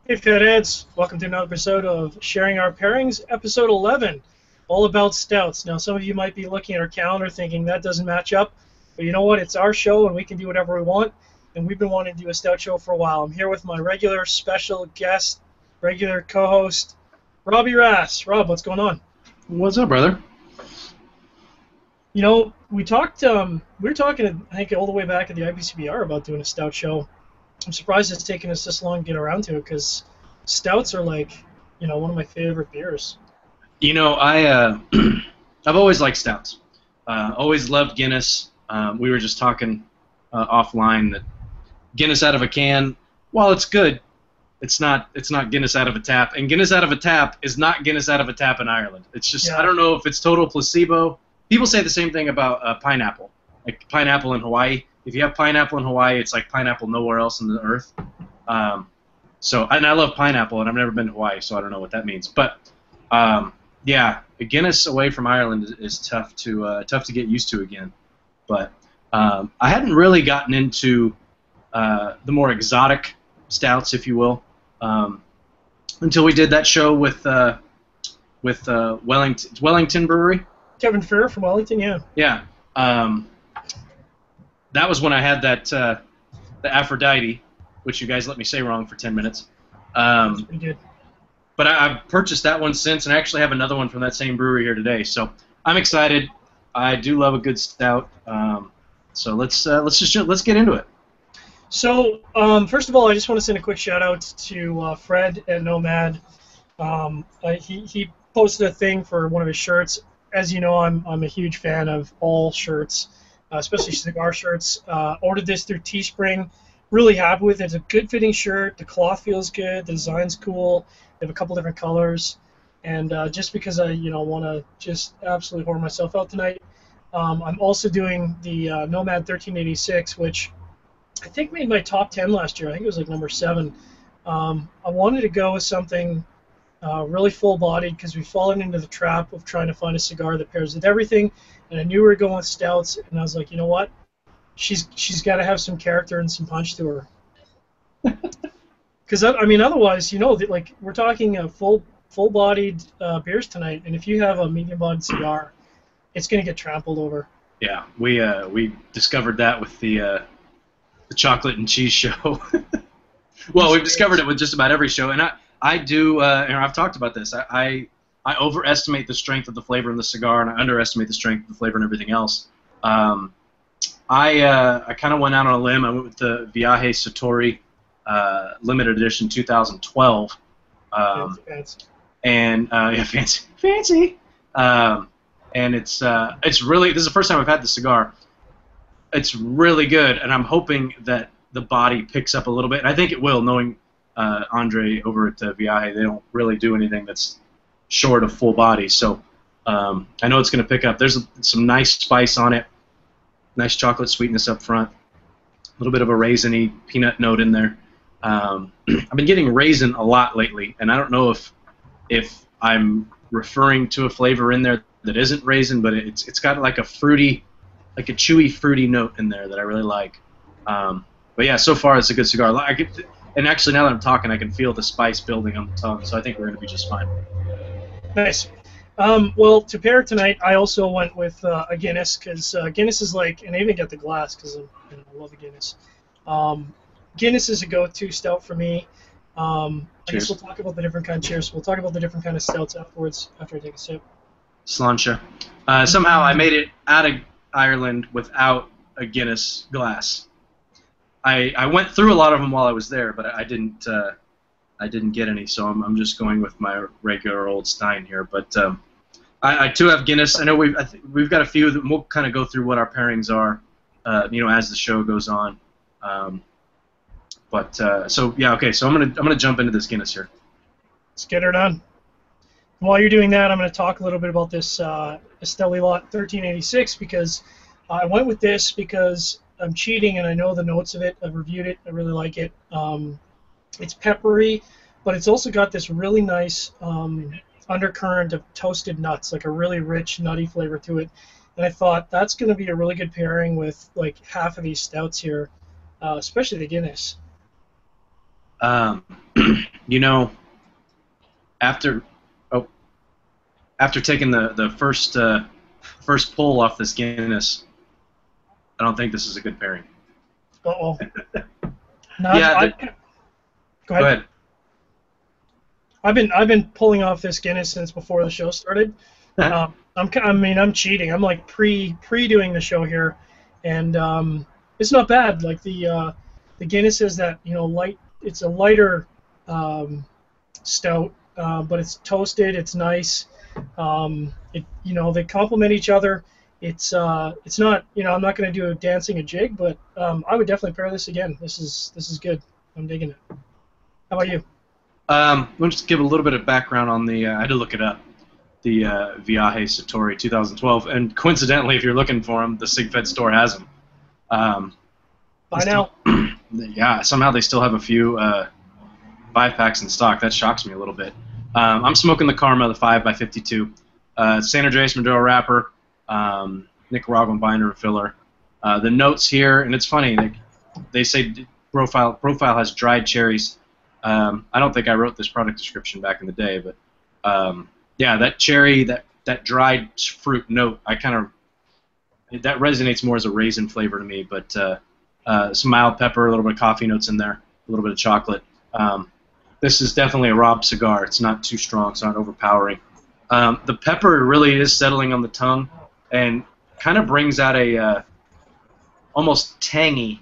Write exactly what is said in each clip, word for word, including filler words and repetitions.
Hey Fatheads, welcome to another episode of Sharing Our Pairings, episode eleven, all about stouts. Now some of you might be looking at our calendar thinking that doesn't match up, but you know what, it's our show and we can do whatever we want, and we've been wanting to do a stout show for a while. I'm here with my regular special guest, regular co-host, Robbie Rass. Rob, what's going on? What's up, brother? You know, we talked, um, we were talking, I think, all the way back at the I P C B R about doing a stout show. I'm surprised it's taken us this long to get around to it because stouts are like, you know, one of my favorite beers. You know, I uh, I've always liked stouts. Uh, always loved Guinness. Um, we were just talking uh, offline that Guinness out of a can, while it's good, it's not it's not Guinness out of a tap. And Guinness out of a tap is not Guinness out of a tap in Ireland. It's just Yeah. I don't know if it's total placebo. People say the same thing about uh, pineapple, like pineapple in Hawaii. If you have pineapple in Hawaii, it's like pineapple nowhere else on the earth. Um, so, and I love pineapple, and I've never been to Hawaii, so I don't know what that means. But um, yeah, Guinness away from Ireland is, is tough to uh, tough to get used to again. But um, I hadn't really gotten into uh, the more exotic stouts, if you will, um, until we did that show with uh, with uh, Wellington Wellington Brewery. Kevin Fair from Wellington, yeah. Yeah. Um, that was when I had that uh, the Aphrodite, which you guys let me say wrong for ten minutes. Um, We did. but I, I've purchased that one since, and I actually have another one from that same brewery here today. So I'm excited. I do love a good stout. Um, so let's uh, let's just let's get into it. So, um, first of all, I just want to send a quick shout out to uh, Fred at Nomad. Um, uh, he, he posted a thing for one of his shirts. As you know, I'm, I'm a huge fan of all shirts, uh, especially cigar shirts. Uh, ordered this through Teespring. Really happy with it. It's a good fitting shirt. The cloth feels good. The design's cool. They have a couple different colors. And uh, just because I, you know, want to just absolutely whore myself out tonight, um, I'm also doing the uh, Nomad thirteen eighty-six, which I think made my top ten last year. I think it was like number seven. Um, I wanted to go with something uh, really full-bodied because we've fallen into the trap of trying to find a cigar that pairs with everything. And I knew we were going with stouts, and I was like, you know what? She's she's got to have some character and some punch to her. Because I mean, otherwise, you know, that, like we're talking a full full-bodied uh, beers tonight, and if you have a medium-bodied cigar, it's going to get trampled over. Yeah, we uh, we discovered that with the uh, the chocolate and cheese show. Well, we've discovered it with just about every show, and I I do, uh, and I've talked about this. I, I I overestimate the strength of the flavor in the cigar, and I underestimate the strength of the flavor in everything else. Um, I uh, I kind of went out on a limb. I went with the Viaje Satori uh, limited edition two thousand twelve, um, Fancy. and uh, yeah, fancy, fancy. Um, and it's uh, it's really this is the first time I've had the cigar. It's really good, and I'm hoping that the body picks up a little bit. And I think it will, knowing uh, Andre over at uh, Viaje. They don't really do anything that's short of full body, so um, I know it's going to pick up. There's some nice spice on it, nice chocolate sweetness up front, a little bit of a raisiny peanut note in there. Um, I've been getting raisin a lot lately, and I don't know if if I'm referring to a flavor in there that isn't raisin, but it's it's got like a fruity, like a chewy fruity note in there that I really like. Um, but yeah, so far it's a good cigar. I could, and actually now that I'm talking, I can feel the spice building on the tongue, so I think we're going to be just fine. Nice. Um, well, to pair tonight, I also went with uh, a Guinness because uh, Guinness is like, and I even got the glass because you know, I love a Guinness. Um, Guinness is a go-to stout for me. Um, I guess Cheers. we'll talk about the different kind. Cheers. We'll talk about the different kind of stouts afterwards after I take a sip. Sláinte. Uh, somehow I made it out of Ireland without a Guinness glass. I I went through a lot of them while I was there, but I didn't uh, I didn't get any, so I'm I'm just going with my regular old Stein here. But um, I, I too have Guinness. I know we've I th- we've got a few that we'll kind of go through what our pairings are, uh, you know, as the show goes on. Um, but uh, so yeah, okay. So I'm gonna I'm gonna jump into this Guinness here. Let's get her done. While you're doing that, I'm going to talk a little bit about this uh, Esteli Lot thirteen eighty-six because uh, I went with this because I'm cheating and I know the notes of it. I've reviewed it. I really like it. Um, it's peppery, but it's also got this really nice um, undercurrent of toasted nuts, like a really rich, nutty flavor to it. And I thought that's going to be a really good pairing with like half of these stouts here, uh, especially the Guinness. Um, you know, after oh, after taking the the first uh, first pull off this Guinness, I don't think this is a good pairing. Uh oh. Yeah. I, The, go ahead. go ahead. I've been I've been pulling off this Guinness since before the show started. um, I'm I mean I'm cheating. I'm like pre pre doing the show here, and um, it's not bad. Like the uh, the Guinness is that you know light. It's a lighter um, stout, uh, but it's toasted. It's nice. Um, it you know they complement each other. It's uh it's not you know I'm not going to do a dancing a jig, but um, I would definitely pair this again. This is this is good. I'm digging it. How about you? Um, let me just give a little bit of background on the. Uh, I had to look it up. The uh, Viaje Satori twenty twelve, and coincidentally, if you're looking for them, the Sigfed store has them. Um, Bye now. yeah, somehow they still have a few uh, five packs in stock. That shocks me a little bit. Um, I'm smoking the Karma, the five by fifty-two, uh, San Andreas Maduro wrapper, um, Nicaraguan binder and filler. Uh, the notes here, and it's funny. They, they say profile profile has dried cherries. Um, I don't think I wrote this product description back in the day, but um, yeah, that cherry, that that dried fruit note, I kind of that resonates more as a raisin flavor to me. But uh, uh, some mild pepper, a little bit of coffee notes in there, a little bit of chocolate. Um, this is definitely a Rob cigar. It's not too strong. It's not overpowering. Um, the pepper really is settling on the tongue, and kind of brings out a uh, almost tangy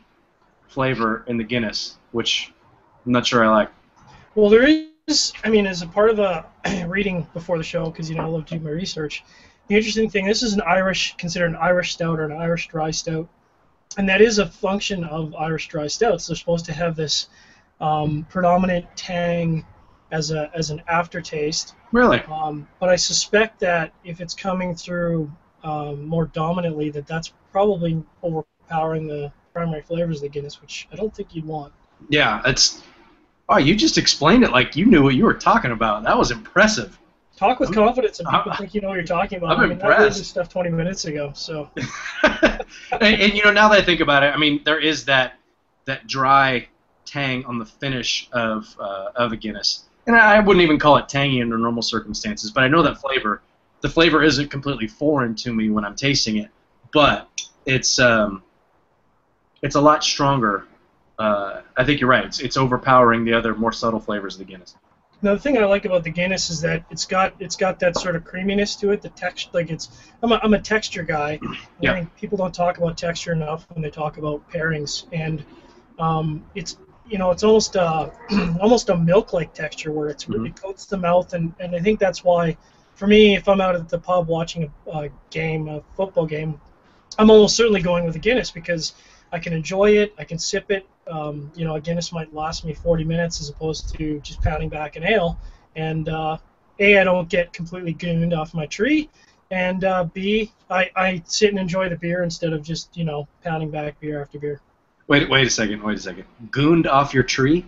flavor in the Guinness, which I'm not sure I like. Well, there is, I mean, as a part of the reading before the show, because, you know, I love to do my research, the interesting thing, this is an Irish, considered an Irish stout or an Irish dry stout, and that is a function of Irish dry stouts. They're supposed to have this um, predominant tang as a as an aftertaste. Really? Um, but I suspect that if it's coming through um, more dominantly, that that's probably overpowering the primary flavors of the Guinness, which I don't think you'd want. Yeah, it's. Oh, you just explained it like you knew what you were talking about. That was impressive. Talk with I'm, confidence, and people I'm, think you know what you're talking about. I'm I mean, impressed. I read this stuff twenty minutes ago, so. and, and you know, now that I think about it, I mean, there is that that dry tang on the finish of uh, of a Guinness, and I wouldn't even call it tangy under normal circumstances. But I know that flavor. The flavor isn't completely foreign to me when I'm tasting it, but it's um, it's a lot stronger. Uh, I think you're right. It's, it's overpowering the other more subtle flavors of the Guinness. Now the thing I like about the Guinness is that it's got it's got that sort of creaminess to it. The texture, like it's I'm a, I'm a texture guy. Yeah. I think people don't talk about texture enough when they talk about pairings, and um, it's you know it's almost uh almost a milk-like texture where it's really Mm-hmm. coats the mouth, and, and I think that's why for me, if I'm out at the pub watching a, a game, a football game, I'm almost certainly going with a Guinness because I can enjoy it, I can sip it. Um, you know, a Guinness might last me forty minutes as opposed to just pounding back an ale. And uh, A, I don't get completely gooned off my tree, and uh, B, I, I sit and enjoy the beer instead of just, you know, pounding back beer after beer. Wait, wait a second. Wait a second. Gooned off your tree?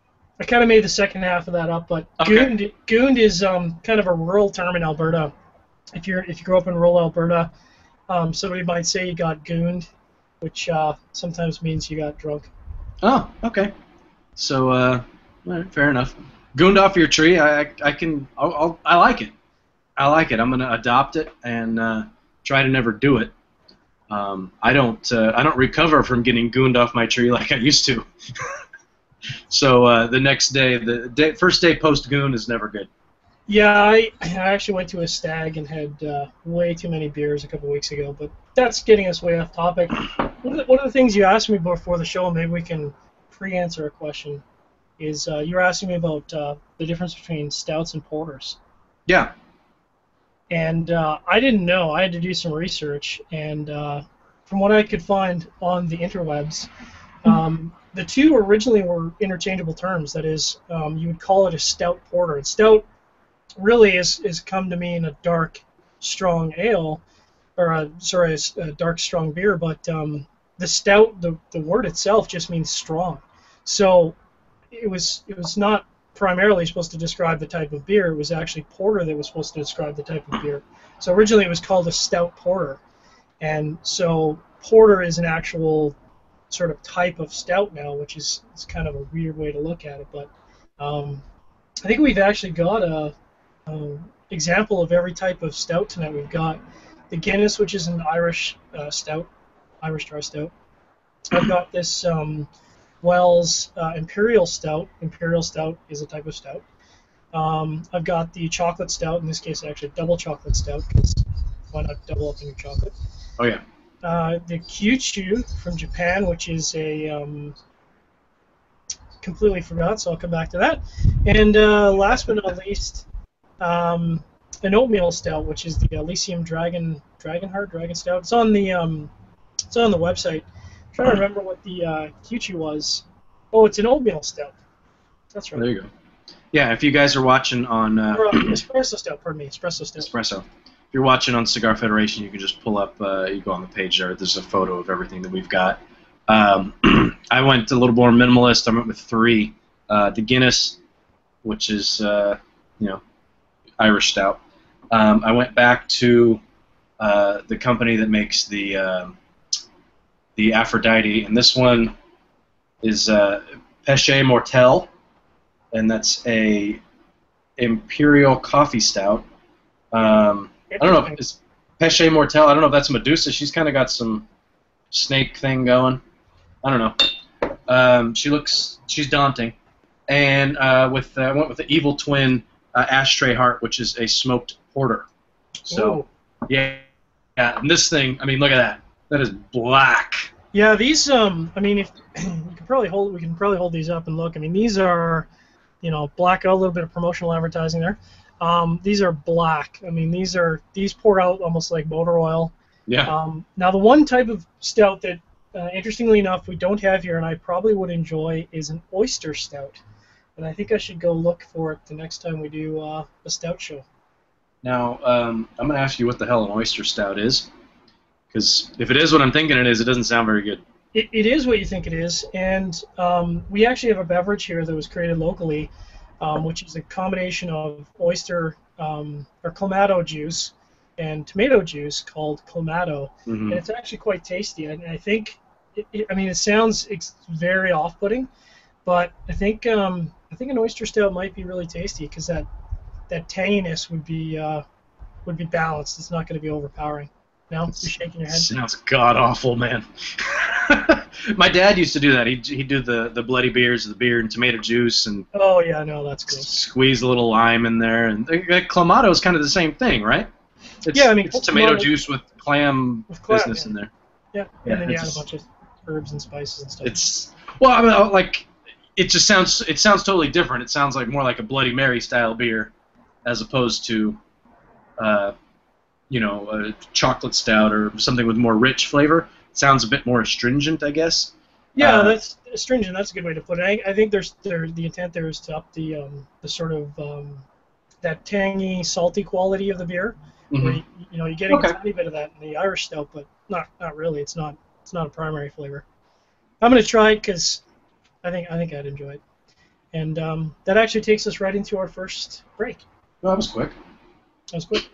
I kind of made the second half of that up, but Okay. gooned, gooned is um, kind of a rural term in Alberta. If you're if you grew up in rural Alberta, um, somebody might say you got gooned, which uh, sometimes means you got drunk. Oh, okay. So, uh, all right, fair enough. Gooned off your tree. I, I, I can. I'll, I'll, I like it. I like it. I'm gonna adopt it and uh, try to never do it. Um, I don't. Uh, I don't recover from getting gooned off my tree like I used to. So uh, the next day, the day, first day post goon is never good. Yeah, I, I actually went to a stag and had uh, way too many beers a couple weeks ago, but that's getting us way off topic. One of the, one of the things you asked me before the show, maybe we can pre-answer a question, is uh, you were asking me about uh, the difference between stouts and porters. Yeah. And uh, I didn't know. I had to do some research, and uh, from what I could find on the interwebs, um, the two originally were interchangeable terms. That is, um, you would call it a stout porter. And stout really is, is come to mean a dark, strong ale, or a, sorry, a, a dark, strong beer, but um, the stout, the, the word itself just means strong. So it was it was not primarily supposed to describe the type of beer. It was actually porter that was supposed to describe the type of beer. So originally it was called a stout porter. And so porter is an actual sort of type of stout now, which is, is kind of a weird way to look at it. But Um, I think we've actually got a, a example of every type of stout tonight. We've got the Guinness, which is an Irish uh, stout, Irish dry stout. I've got this um, Wells uh, Imperial Stout. Imperial Stout is a type of stout. Um, I've got the chocolate stout, in this case actually double chocolate stout, because why not double up in your chocolate? Oh yeah. Uh, the Kyushu from Japan, which is a um, completely forgot, so I'll come back to that. And uh, last but not least, um, an oatmeal stout, which is the Elysium Dragon Dragonheart Dragon Stout. It's on the um, it's on the website. I'm trying to remember what the uh, Kyushu was. Oh, it's an oatmeal stout. That's right. There you go. Yeah, if you guys are watching on uh, or, uh, espresso stout, pardon me, espresso stout. Espresso. If you're watching on Cigar Federation, you can just pull up. Uh, you go on the page there. There's a photo of everything that we've got. Um, I went a little more minimalist. I went with three. Uh, the Guinness, which is uh, you know Irish stout. Um, I went back to uh, the company that makes the um, the Aphrodite, and this one is uh, Péché Mortel, and that's a Imperial Coffee Stout. Um, I don't know if it's Péché Mortel. I don't know if that's Medusa. She's kind of got some snake thing going. I don't know. Um, she looks, she's daunting. And uh, with uh, I went with the Evil Twin uh, Ashtray Heart, which is a smoked porter. So, Ooh. yeah, yeah. And this thing, I mean, look at that. That is black. Yeah, these. Um, I mean, if you can probably hold, we can probably hold these up and look. I mean, these are, you know, black out, a little bit of promotional advertising there. Um, these are black. I mean, these are these pour out almost like motor oil. Yeah. Um, now, the one type of stout that, uh, interestingly enough, we don't have here, and I probably would enjoy, is an oyster stout. And I think I should go look for it the next time we do uh, a stout show. Now, um, I'm going to ask you what the hell an oyster stout is, because if it is what I'm thinking it is, it doesn't sound very good. It, it is what you think it is, and um, we actually have a beverage here that was created locally, um, which is a combination of oyster um, or clamato juice and tomato juice called clamato, Mm-hmm. and it's actually quite tasty. And I think, it, it, I mean, it sounds ex- very off-putting, but I think um, I think an oyster stout might be really tasty because that that tanginess would be uh, would be balanced. It's not going to be overpowering. No, you're shaking your head. Sounds god awful, man. My dad used to do that. He'd, he'd do the, the bloody beers, the beer and tomato juice, and Oh yeah, no, that's good. squeeze a little lime in there. And uh, clamato is kind of the same thing, right? It's, Yeah, I mean, it's tomato clamato- juice with clam With clam, business yeah. in there. Yeah, Yeah, and then you add a it's- bunch of herbs and spices and stuff. It's well, I mean, like it just sounds it sounds totally different. It sounds like more like a Bloody Mary style beer, as opposed to, uh, you know, a chocolate stout or something with more rich flavor. It sounds a bit more astringent, I guess. Yeah, Uh, that's astringent. That's a good way to put it. I, I think there's there the intent there is to up the um, the sort of um, that tangy, salty quality of the beer. Where Mhm. you, you know, you're getting Okay. a tiny bit of that in the Irish stout, but not not really. It's not it's not a primary flavor. I'm gonna try it because I think I think I'd enjoy it. And um, that actually takes us right into our first break. Well, that was quick. That was quick.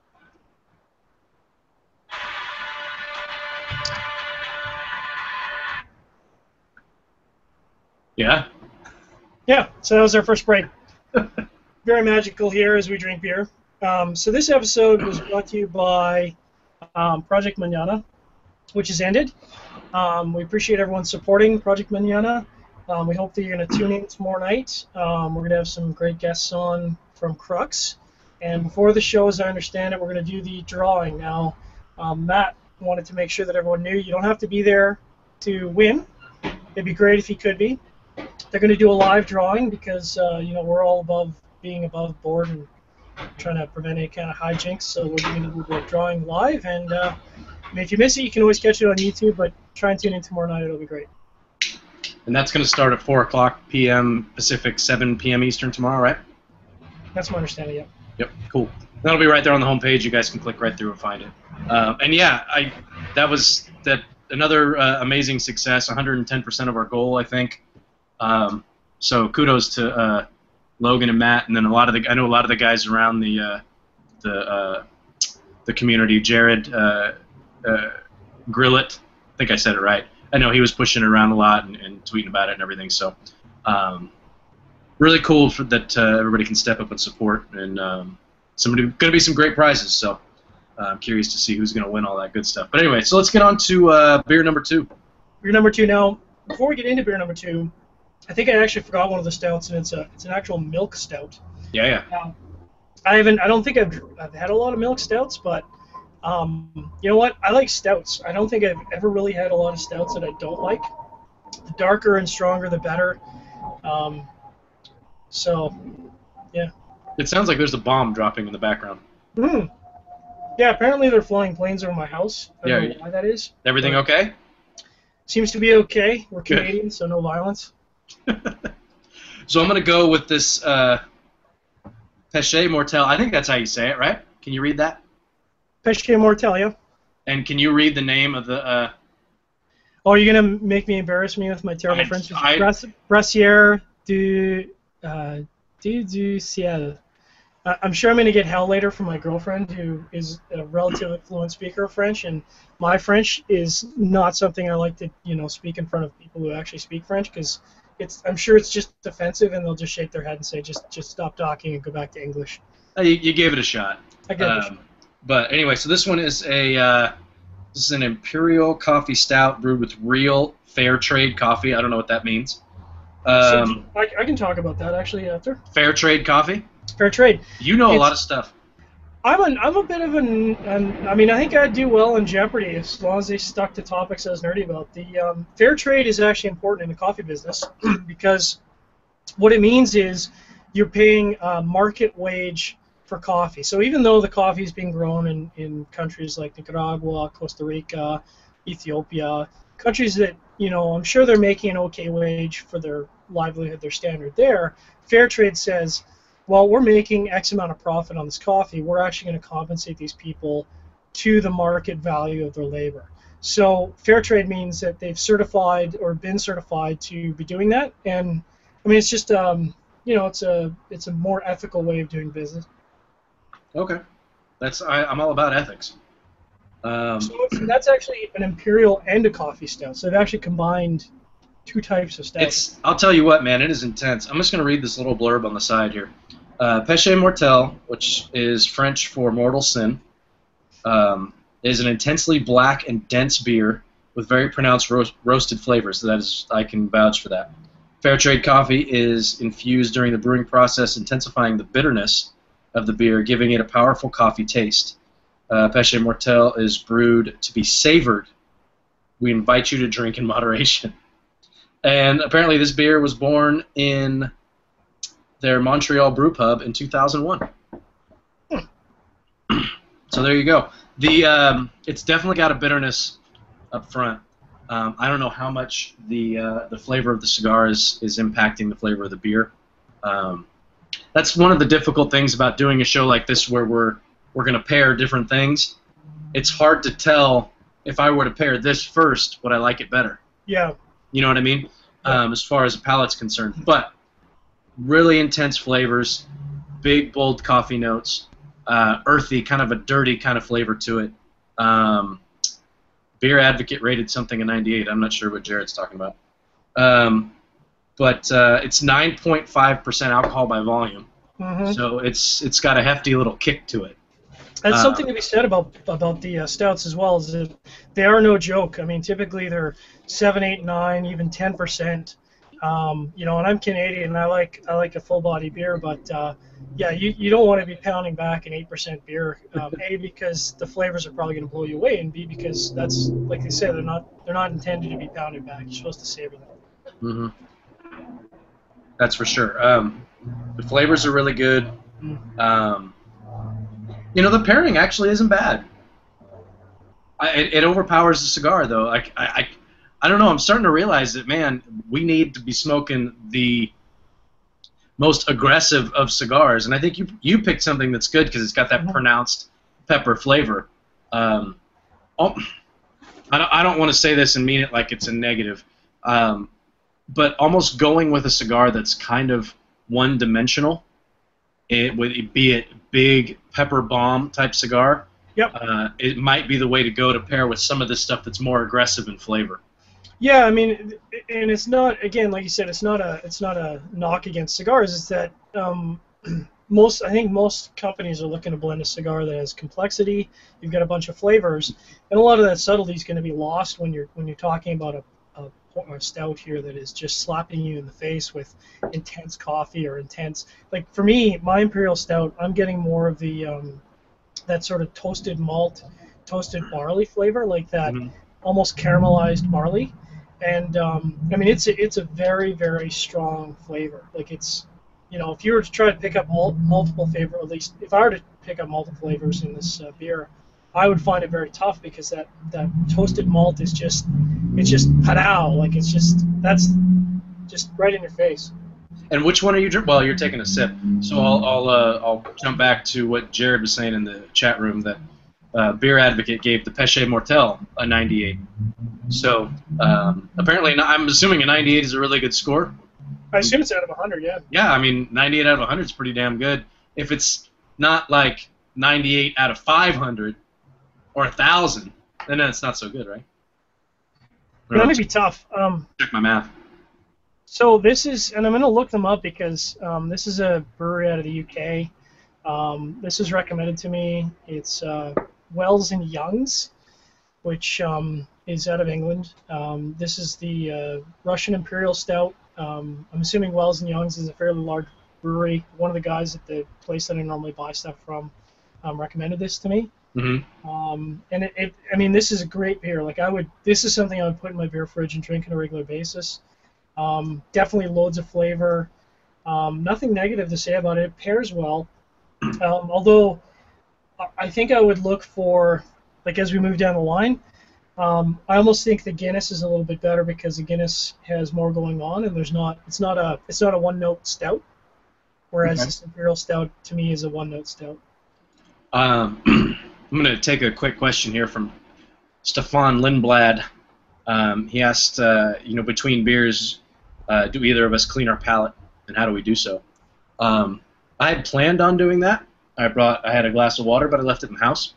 Yeah. Yeah, so that was our first break. Very magical here as we drink beer. Um, so this episode was brought to you by um, Project Manana, which has ended. Um, we appreciate everyone supporting Project Manana. Um, we hope that you're going to tune in tomorrow night. Um, we're going to have some great guests on from Crux. And before the show, as I understand it, we're going to do the drawing. Now, um, Matt wanted to make sure that everyone knew you don't have to be there to win. It'd be great if you could be. They're going to do a live drawing because uh, you know we're all above being above board and trying to prevent any kind of hijinks. So we're going to do the drawing live, and uh, I mean, if you miss it, you can always catch it on YouTube. But try and tune in tomorrow night; it'll be great. And that's going to start at four o'clock p m Pacific, seven p m Eastern tomorrow, right? That's my understanding. Yeah. Yep, cool. That'll be right there on the homepage. You guys can click right through and find it. Uh, and yeah, I that was that another uh, amazing success. one hundred ten percent of our goal, I think. Um, so kudos to uh, Logan and Matt, and then a lot of the I know a lot of the guys around the uh, the uh, the community. Jared uh, uh, Grillett, I think I said it right. I know he was pushing it around a lot and, and tweeting about it and everything. So um, really cool for, that uh, everybody can step up and support, and um, somebody going to be some great prizes. So uh, I'm curious to see who's going to win all that good stuff. But anyway, so let's get on to uh, beer number two. Beer number two. Now, before we get into beer number two, I think I actually forgot one of the stouts, and it's a it's an actual milk stout. Yeah, yeah. Now, I haven't. I don't think I've I've had a lot of milk stouts, but um, you know what? I like stouts. I don't think I've ever really had a lot of stouts that I don't like. The darker and stronger, the better. Um, so, yeah. It sounds like there's a bomb dropping in the background. Mm. Yeah, apparently they're flying planes over my house. I don't Yeah, know why that is. Everything okay? Seems to be okay. We're Good. Canadian, so no violence. So I'm going to go with this uh, Péché Mortel. I think that's how you say it, right? Can you read that? Péché Mortel, yeah. And can you read the name of the... Uh, Oh, you're going to make me embarrass me with my terrible I- French? I- Brass- Brassière du, uh, du, du Ciel. Uh, I'm sure I'm going to get hell later from my girlfriend, who is a relatively fluent speaker of French, and my French is not something I like to, you know, speak in front of people who actually speak French, because it's. I'm sure it's just offensive, and they'll just shake their head and say, just, just stop talking and go back to English. uh, you, you gave it a shot. I get it. Um, but anyway, so this one is a... Uh, this is an Imperial Coffee Stout brewed with real fair trade coffee. I don't know what that means. Um, so, I, I can talk about that actually after. fair trade coffee? Fair trade. You know a It's- lot of stuff. I'm a, I'm a bit of an, an, I mean, I think I'd do well in Jeopardy as long as they stuck to topics I was nerdy about. The um, fair trade is actually important in the coffee business because what it means is you're paying uh, market wage for coffee. So even though the coffee is being grown in, in countries like Nicaragua, Costa Rica, Ethiopia, countries that, you know, I'm sure they're making an okay wage for their livelihood, their standard there, fair trade says, well, we're making X amount of profit on this coffee, we're actually going to compensate these people to the market value of their labor. So fair trade means that they've certified or been certified to be doing that, and I mean it's just um, you know it's a it's a more ethical way of doing business. Okay. That's I, I'm all about ethics. Um, So it's, that's actually an imperial and a coffee stout. So they've actually combined two types of stouts. It's. I'll tell you what, man. It is intense. I'm just going to read this little blurb on the side here. Uh, Péché Mortel, which is French for mortal sin, um, is an intensely black and dense beer with very pronounced roast, roasted flavors. That is, I can vouch for that. Fair trade coffee is infused during the brewing process, intensifying the bitterness of the beer, giving it a powerful coffee taste. Uh, Péché Mortel is brewed to be savored. We invite you to drink in moderation. And apparently this beer was born in their Montreal brew pub in two thousand one. Hmm. So there you go. The um, it's definitely got a bitterness up front. Um, I don't know how much the uh, the flavor of the cigar is, is impacting the flavor of the beer. Um, that's one of the difficult things about doing a show like this where we're we're going to pair different things. It's hard to tell if I were to pair this first, would I like it better? Yeah. You know what I mean? Um, as far as the palate's concerned. But really intense flavors, big, bold coffee notes, uh, earthy, kind of a dirty kind of flavor to it. Um, Beer Advocate rated something a ninety-eight. I'm not sure what Jared's talking about. Um, but uh, it's nine point five percent alcohol by volume. Mm-hmm. So it's it's got a hefty little kick to it. That's Uh, something to be said about about the uh, stouts as well. Is that they are no joke. I mean, typically they're seven, eight, nine, even ten percent. Um, you know, and I'm Canadian, and I like I like a full body beer, but uh, yeah, you, you don't want to be pounding back an eight percent beer. Um, a because the flavors are probably going to blow you away, and B because that's like they say they're not they're not intended to be pounded back. You're supposed to savor them. Mm-hmm. That's for sure. Um, the flavors are really good. Um, you know, the pairing actually isn't bad. I, it, it overpowers the cigar, though. Like I, I, I don't know. I'm starting to realize that, man, we need to be smoking the most aggressive of cigars, and I think you you picked something that's good because it's got that pronounced pepper flavor. Um, oh, I don't, I don't want to say this and mean it like it's a negative, um, but almost going with a cigar that's kind of one-dimensional, it would be it big pepper bomb type cigar. Yep. Uh, it might be the way to go to pair with some of this stuff that's more aggressive in flavor. Yeah, I mean, and it's not, again, like you said, it's not a it's not a knock against cigars. It's that um, most I think most companies are looking to blend a cigar that has complexity. You've got a bunch of flavors, and a lot of that subtlety is going to be lost when you're when you're talking about a, a, a stout here that is just slapping you in the face with intense coffee or intense. Like for me, my imperial stout, I'm getting more of the um, that sort of toasted malt, toasted barley flavor, like that Hmm. almost caramelized barley. And um, I mean, it's a, it's a very very strong flavor. Like it's, you know, if you were to try to pick up mul- multiple flavor, at least if I were to pick up multiple flavors in this uh, beer, I would find it very tough because that that toasted malt is just, it's just pow, like it's just that's just right in your face. And which one are you drinking? Well, you're taking a sip, so I'll I'll uh, I'll jump back to what Jared was saying in the chat room that uh, Beer Advocate gave the Péché Mortel a ninety-eight. So um, apparently, I'm assuming a ninety-eight is a really good score. I assume it's out of one hundred, yeah. Yeah, I mean, ninety-eight out of one hundred is pretty damn good. If it's not like ninety-eight out of five hundred or one thousand, then it's not so good, right? That may be tough. Um, Check my math. So this is, and I'm going to look them up because um, this is a brewery out of the U K. Um, this is recommended to me. It's uh, Wells and Youngs, which um, is out of England. Um, this is the uh, Russian Imperial Stout. Um, I'm assuming Wells and Youngs is a fairly large brewery. One of the guys at the place that I normally buy stuff from um, recommended this to me. Mm-hmm. Um, and it, it, I mean, this is a great beer. Like I would, this is something I would put in my beer fridge and drink on a regular basis. Um, definitely loads of flavor. Um, nothing negative to say about it. It pairs well. Um, although I think I would look for, like as we move down the line, um, I almost think the Guinness is a little bit better because the Guinness has more going on, and there's not. It's not a. It's not a one-note stout. Whereas Okay. this Imperial Stout to me is a one-note stout. Um, I'm going to take a quick question here from Stefan Lindblad. Um, he asked, uh, you know, between beers, uh, do either of us clean our palate, and how do we do so? Um, I had planned on doing that. I brought, I had a glass of water, but I left it in the house.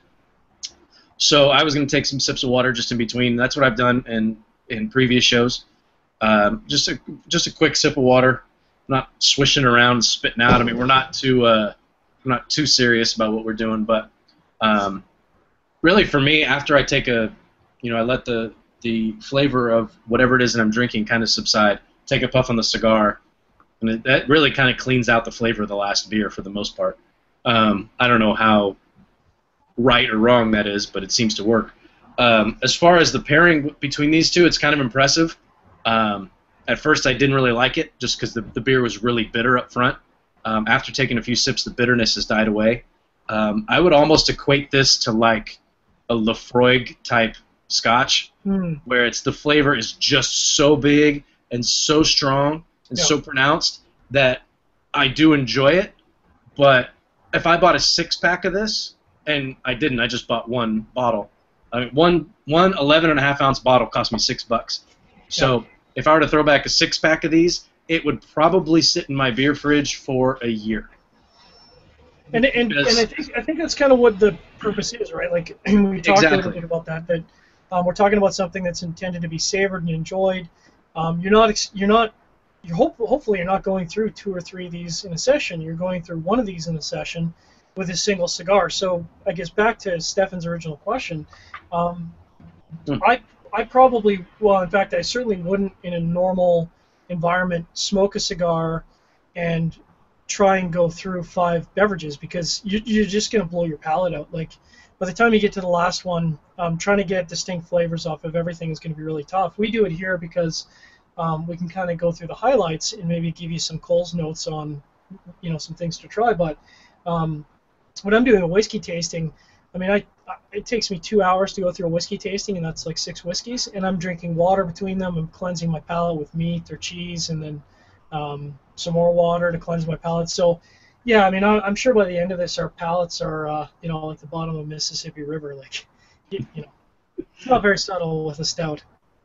So I was going to take some sips of water just in between. That's what I've done in in previous shows. Um, just a just a quick sip of water, not swishing around, spitting out. I mean, we're not too uh, we're not too serious about what we're doing, but um, really for me, after I take a, you know, I let the the flavor of whatever it is that I'm drinking kind of subside. Take a puff on the cigar, and it, that really kind of cleans out the flavor of the last beer for the most part. Um, I don't know how right or wrong that is, but it seems to work. Um, as far as the pairing between these two, it's kind of impressive. Um, at first, I didn't really like it just because the, the beer was really bitter up front. Um, after taking a few sips, the bitterness has died away. Um, I would almost equate this to like a Lafroig type Scotch, Hmm. where it's the flavor is just so big and so strong and Yeah. so pronounced that I do enjoy it. But if I bought a six pack of this, and I didn't, I just bought one bottle. I mean, one one eleven and a half ounce bottle cost me six bucks. So if I were to throw back a six pack of these, it would probably sit in my beer fridge for a year. And and, Because- and I think I think that's kind of what the purpose is, right? Like we talked a little Exactly. bit about that. That um, we're talking about something that's intended to be savored and enjoyed. Um, you're not ex- you're not you're hope, hopefully you're not going through two or three of these in a session. You're going through one of these in a session with a single cigar. So I guess back to Stefan's original question, um, Hmm. I I probably well in fact I certainly wouldn't in a normal environment smoke a cigar and try and go through five beverages because you, you're just going to blow your palate out. Like by the time you get to the last one, um, trying to get distinct flavors off of everything is going to be really tough. We do it here because um, we can kind of go through the highlights and maybe give you some Coles notes on, you know, some things to try. But um, when I'm doing a whiskey tasting, I mean, I, I it takes me two hours to go through a whiskey tasting, and that's like six whiskeys, and I'm drinking water between them. I'm cleansing my palate with meat or cheese, and then um, some more water to cleanse my palate. So, yeah, I mean, I, I'm sure by the end of this, our palates are, uh, you know, like the bottom of Mississippi River. Like, you, you know, it's not very subtle with a stout.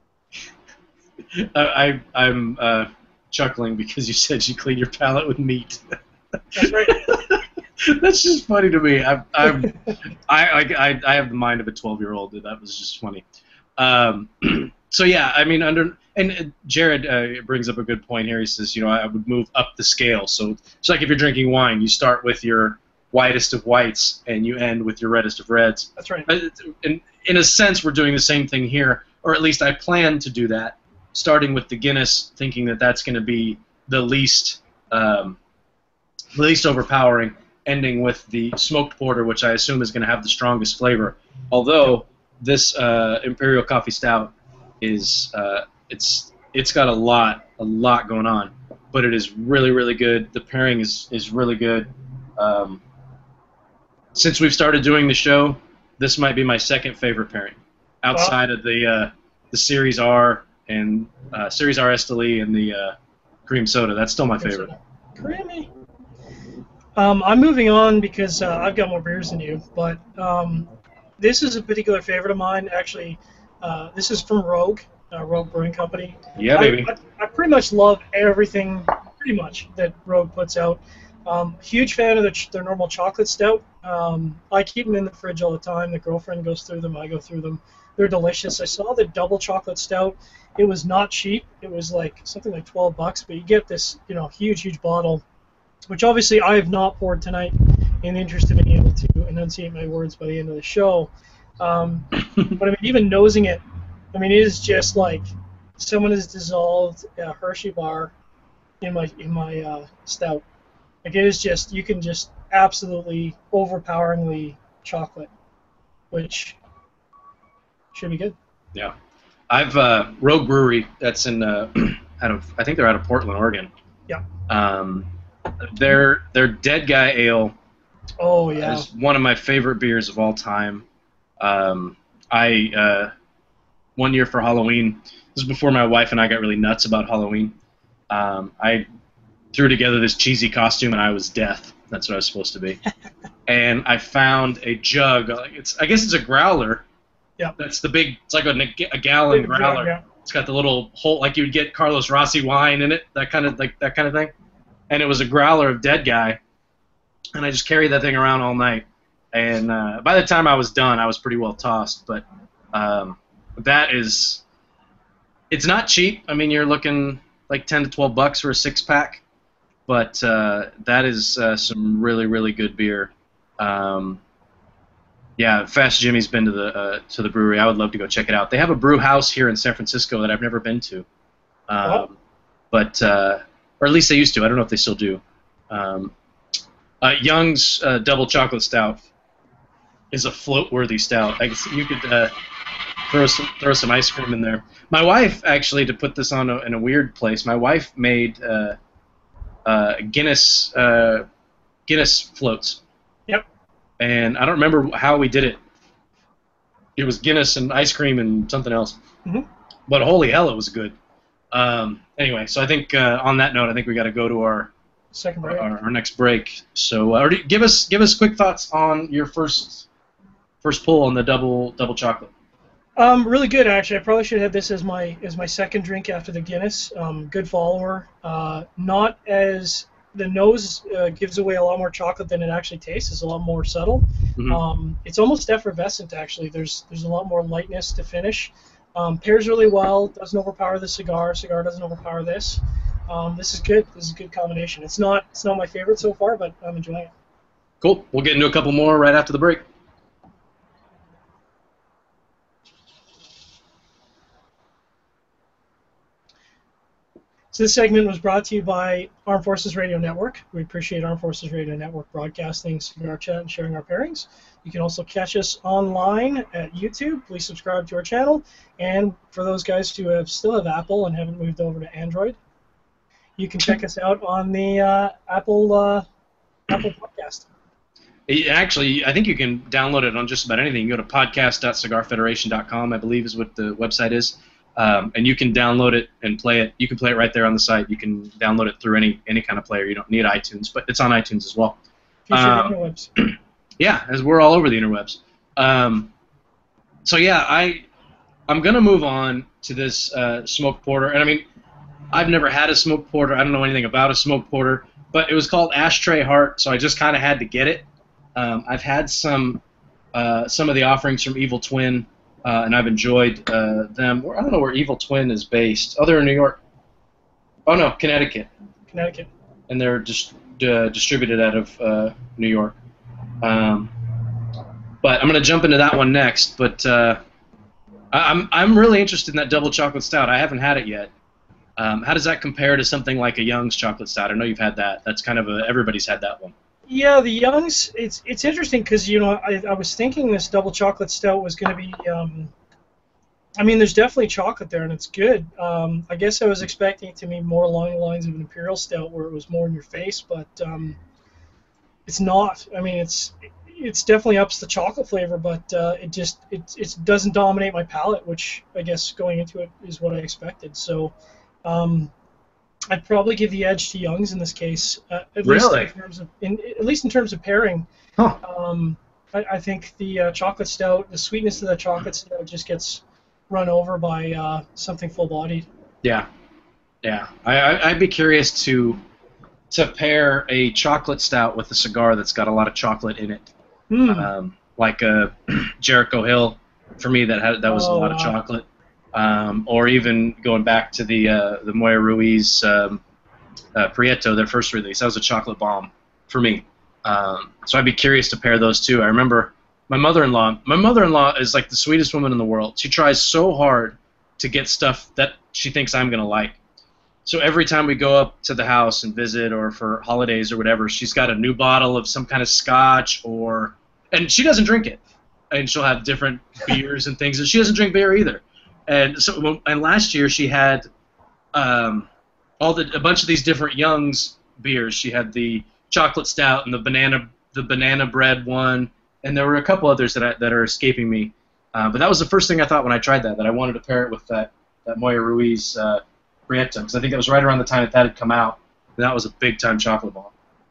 I, I, I'm uh, chuckling because you said you clean your palate with meat. That's right. That's just funny to me. I'm, I'm, I, I, I I have the mind of a twelve-year-old. That was just funny. Um, so yeah, I mean, under and uh, Jared uh, brings up a good point here. He says, you know, I would move up the scale. So it's like if you're drinking wine, you start with your whitest of whites and you end with your reddest of reds. That's right. In, in a sense, we're doing the same thing here, or at least I plan to do that, starting with the Guinness, thinking that that's going to be the least, um, the least overpowering, ending with the smoked porter, which I assume is going to have the strongest flavor. Although this uh, Imperial Coffee Stout is uh, it's it's got a lot a lot going on, but it is really really good. The pairing is is really good. Um, since we've started doing the show, this might be my second favorite pairing, outside well, of the uh, the Series R and uh, Series R Esteli and the uh, cream soda. That's still my favorite. Creamy. Um, I'm moving on because uh, I've got more beers than you, but um, this is a particular favorite of mine. Actually, uh, this is from Rogue, uh, Rogue Brewing Company. Yeah, baby. I, I, I pretty much love everything, pretty much, that Rogue puts out. Um, huge fan of their, their normal chocolate stout. Um, I keep them in the fridge all the time. The girlfriend goes through them. I go through them. They're delicious. I saw the double chocolate stout. It was not cheap. It was like something like twelve bucks, but you get this, you know, huge, huge bottle, which obviously I have not poured tonight in the interest of being able to enunciate my words by the end of the show. Um, but I mean, even nosing it, I mean, it is just like someone has dissolved a Hershey bar in my in my uh, stout. Like it is just, you can just absolutely overpoweringly chocolate, which should be good. Yeah, I've uh, Rogue Brewery. That's in uh, out of I think they're out of Portland, Oregon. Yeah. Um, their their Dead Guy Ale. Oh yeah. Is one of my favorite beers of all time. Um, I uh, one year for Halloween. This is before my wife and I got really nuts about Halloween. Um, I threw together this cheesy costume and I was death. That's what I was supposed to be. And I found a jug. It's I guess it's a growler. Yeah. That's the big. It's like a, a gallon Big growler. jug, yeah. It's got the little hole like you would get Carlos Rossi wine in it. That kind of like that kind of thing. And it was a growler of Dead Guy. And I just carried that thing around all night. And uh, by the time I was done, I was pretty well tossed. But um, that is, it's not cheap. I mean, you're looking like ten to twelve bucks for a six pack. But uh, that is uh, some really, really good beer. Um, yeah, Fast Jimmy's been to the uh, to the brewery. I would love to go check it out. They have a brew house here in San Francisco that I've never been to. Um, oh. But uh, or at least they used to. I don't know if they still do. Um, uh, Young's uh, Double Chocolate Stout is a float-worthy stout. I guess you could uh, throw some throw some ice cream in there. My wife actually, to put this on a, in a weird place, my wife made uh, uh, Guinness uh, Guinness floats. Yep. And I don't remember how we did it. It was Guinness and ice cream and something else. Mm-hmm. But holy hell, it was good. Um, anyway, so I think uh, on that note, I think we got to go to our second break. Our, our next break. So, uh, already, give us give us quick thoughts on your first first pull on the double double chocolate. Um, really good actually. I probably should have this as my as my second drink after the Guinness. Um, good follower. Uh, not as the nose uh, gives away a lot more chocolate than it actually tastes. It's a lot more subtle. Mm-hmm. Um, it's almost effervescent actually. There's there's a lot more lightness to finish. Um, pairs really well. Doesn't overpower the cigar. Cigar doesn't overpower this. Um, this is good. This is a good combination. It's not it's not my favorite so far, but I'm enjoying it. Cool. We'll get into a couple more right after the break. So this segment was brought to you by Armed Forces Radio Network. We appreciate Armed Forces Radio Network broadcasting Cigar Chat and sharing our pairings. You can also catch us online at YouTube. Please subscribe to our channel. And for those guys who have still have Apple and haven't moved over to Android, you can check us out on the uh, Apple uh, Apple Podcast. Actually, I think you can download it on just about anything. You go to podcast dot cigar federation dot com, I believe is what the website is. Um, and you can download it and play it. You can play it right there on the site. You can download it through any any kind of player. You don't need iTunes, but it's on iTunes as well. Future um, interwebs. Yeah, as we're all over the interwebs. Um, so yeah, I I'm gonna move on to this uh, smoked porter, and I mean, I've never had a smoked porter. I don't know anything about a smoked porter, but it was called Ashtray Heart, so I just kind of had to get it. Um, I've had some uh, some of the offerings from Evil Twin. uh, and I've enjoyed uh, them. I don't know where Evil Twin is based. Oh, they're in New York. Oh no, Connecticut. Connecticut. And they're just uh, distributed out of uh, New York. Um, but I'm going to jump into that one next. But uh, I- I'm I'm really interested in that double chocolate stout. I haven't had it yet. Um, how does that compare to something like a Young's chocolate stout? I know you've had that. That's kind of a everybody's had that one. Yeah, the Young's. It's it's interesting because you know I I was thinking this double chocolate stout was going to be. Um, I mean, there's definitely chocolate there, and it's good. Um, I guess I was expecting it to be more along the lines of an imperial stout, where it was more in your face, but um, it's not. I mean, it's it's definitely ups the chocolate flavor, but uh, it just it it doesn't dominate my palate, which I guess going into it is what I expected. So. Um, I'd probably give the edge to Young's in this case, uh, at least Really? in terms of in, at least in terms of pairing. Huh. Um, I, I think the uh, chocolate stout, the sweetness of the chocolate stout, just gets run over by uh, something full-bodied. Yeah, yeah. I, I I'd be curious to to pair a chocolate stout with a cigar that's got a lot of chocolate in it, Mm. um, like a Jericho Hill. For me, that had that was Oh, a lot of wow. chocolate. Um, or even going back to the uh, the Moya Ruiz um, uh, Prieto, their first release, that was a chocolate bomb for me. Um, so I'd be curious to pair those two. I remember my mother-in-law. My mother-in-law is like the sweetest woman in the world. She tries so hard to get stuff that she thinks I'm gonna like. So every time we go up to the house and visit, or for holidays or whatever, she's got a new bottle of some kind of scotch, or and she doesn't drink it, and she'll have different beers and things, and she doesn't drink beer either. And so, and last year she had um, all the a bunch of these different Young's beers. She had the chocolate stout and the banana the banana bread one, and there were a couple others that I, that are escaping me. Uh, but that was the first thing I thought when I tried that, that I wanted to pair it with that that Moya Ruiz uh, Prieto, because I think it was right around the time that that had come out, and that was a big time chocolate bomb.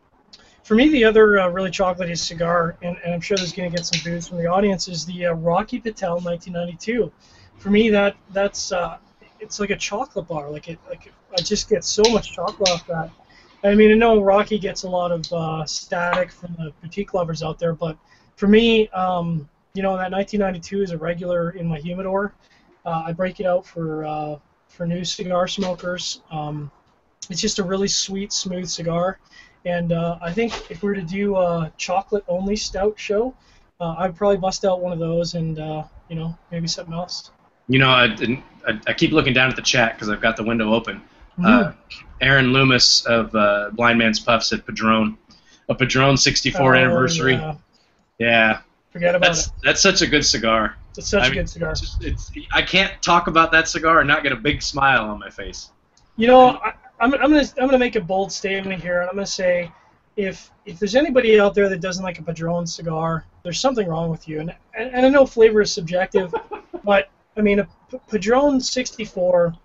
For me, the other uh, really chocolatey cigar, and, and I'm sure there's going to get some views from the audience, is the uh, Rocky Patel nineteen ninety-two. For me, that that's uh, it's like a chocolate bar. Like it, like I just get so much chocolate off that. I mean, I know Rocky gets a lot of uh, static from the boutique lovers out there, but for me, um, you know, that nineteen ninety-two is a regular in my humidor. Uh, I break it out for uh, for new cigar smokers. Um, it's just a really sweet, smooth cigar, and uh, I think if we were to do a chocolate-only stout show, uh, I'd probably bust out one of those, and uh, you know, maybe something else. You know, I, I, I keep looking down at the chat because I've got the window open. Mm. Uh, Aaron Loomis of uh, Blind Man's Puff said Padron. A Padron sixty-four Oh, anniversary. yeah. Yeah. Forget about That's it. that's such a good cigar. It's such I a mean, good cigar. It's just, it's, I can't talk about that cigar and not get a big smile on my face. You know, I, I'm, I'm gonna I'm gonna make a bold statement here, and I'm gonna say, if if there's anybody out there that doesn't like a Padron cigar, there's something wrong with you. And and, and I know flavor is subjective, but I mean, a P- Padron sixty-four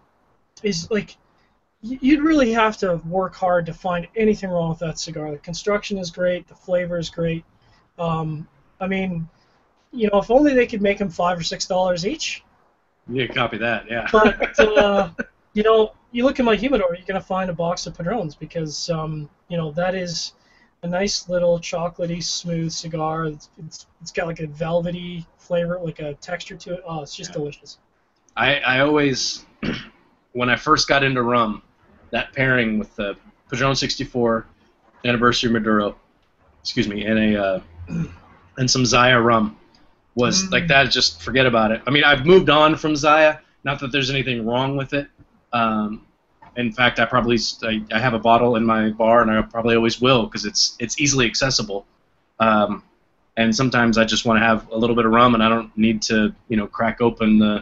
is like, y- you'd really have to work hard to find anything wrong with that cigar. The construction is great, the flavor is great. Um, I mean, you know, if only they could make them five or six dollars each. You can copy that, yeah. But uh, you know, you look in my humidor, you're gonna find a box of Padrones because um, you know, that is a nice little chocolatey, smooth cigar. It's, it's it's got like a velvety flavor, like a texture to it. Oh, it's just Yeah. delicious. I, I always, when I first got into rum, that pairing with the Padron sixty-four Anniversary Maduro, excuse me, and a uh, and some Zaya rum was Mm. like that. Just forget about it. I mean, I've moved on from Zaya. Not that there's anything wrong with it. Um, in fact, I probably I, I have a bottle in my bar, and I probably always will because it's it's easily accessible. Um, and sometimes I just want to have a little bit of rum, and I don't need to, you know, crack open the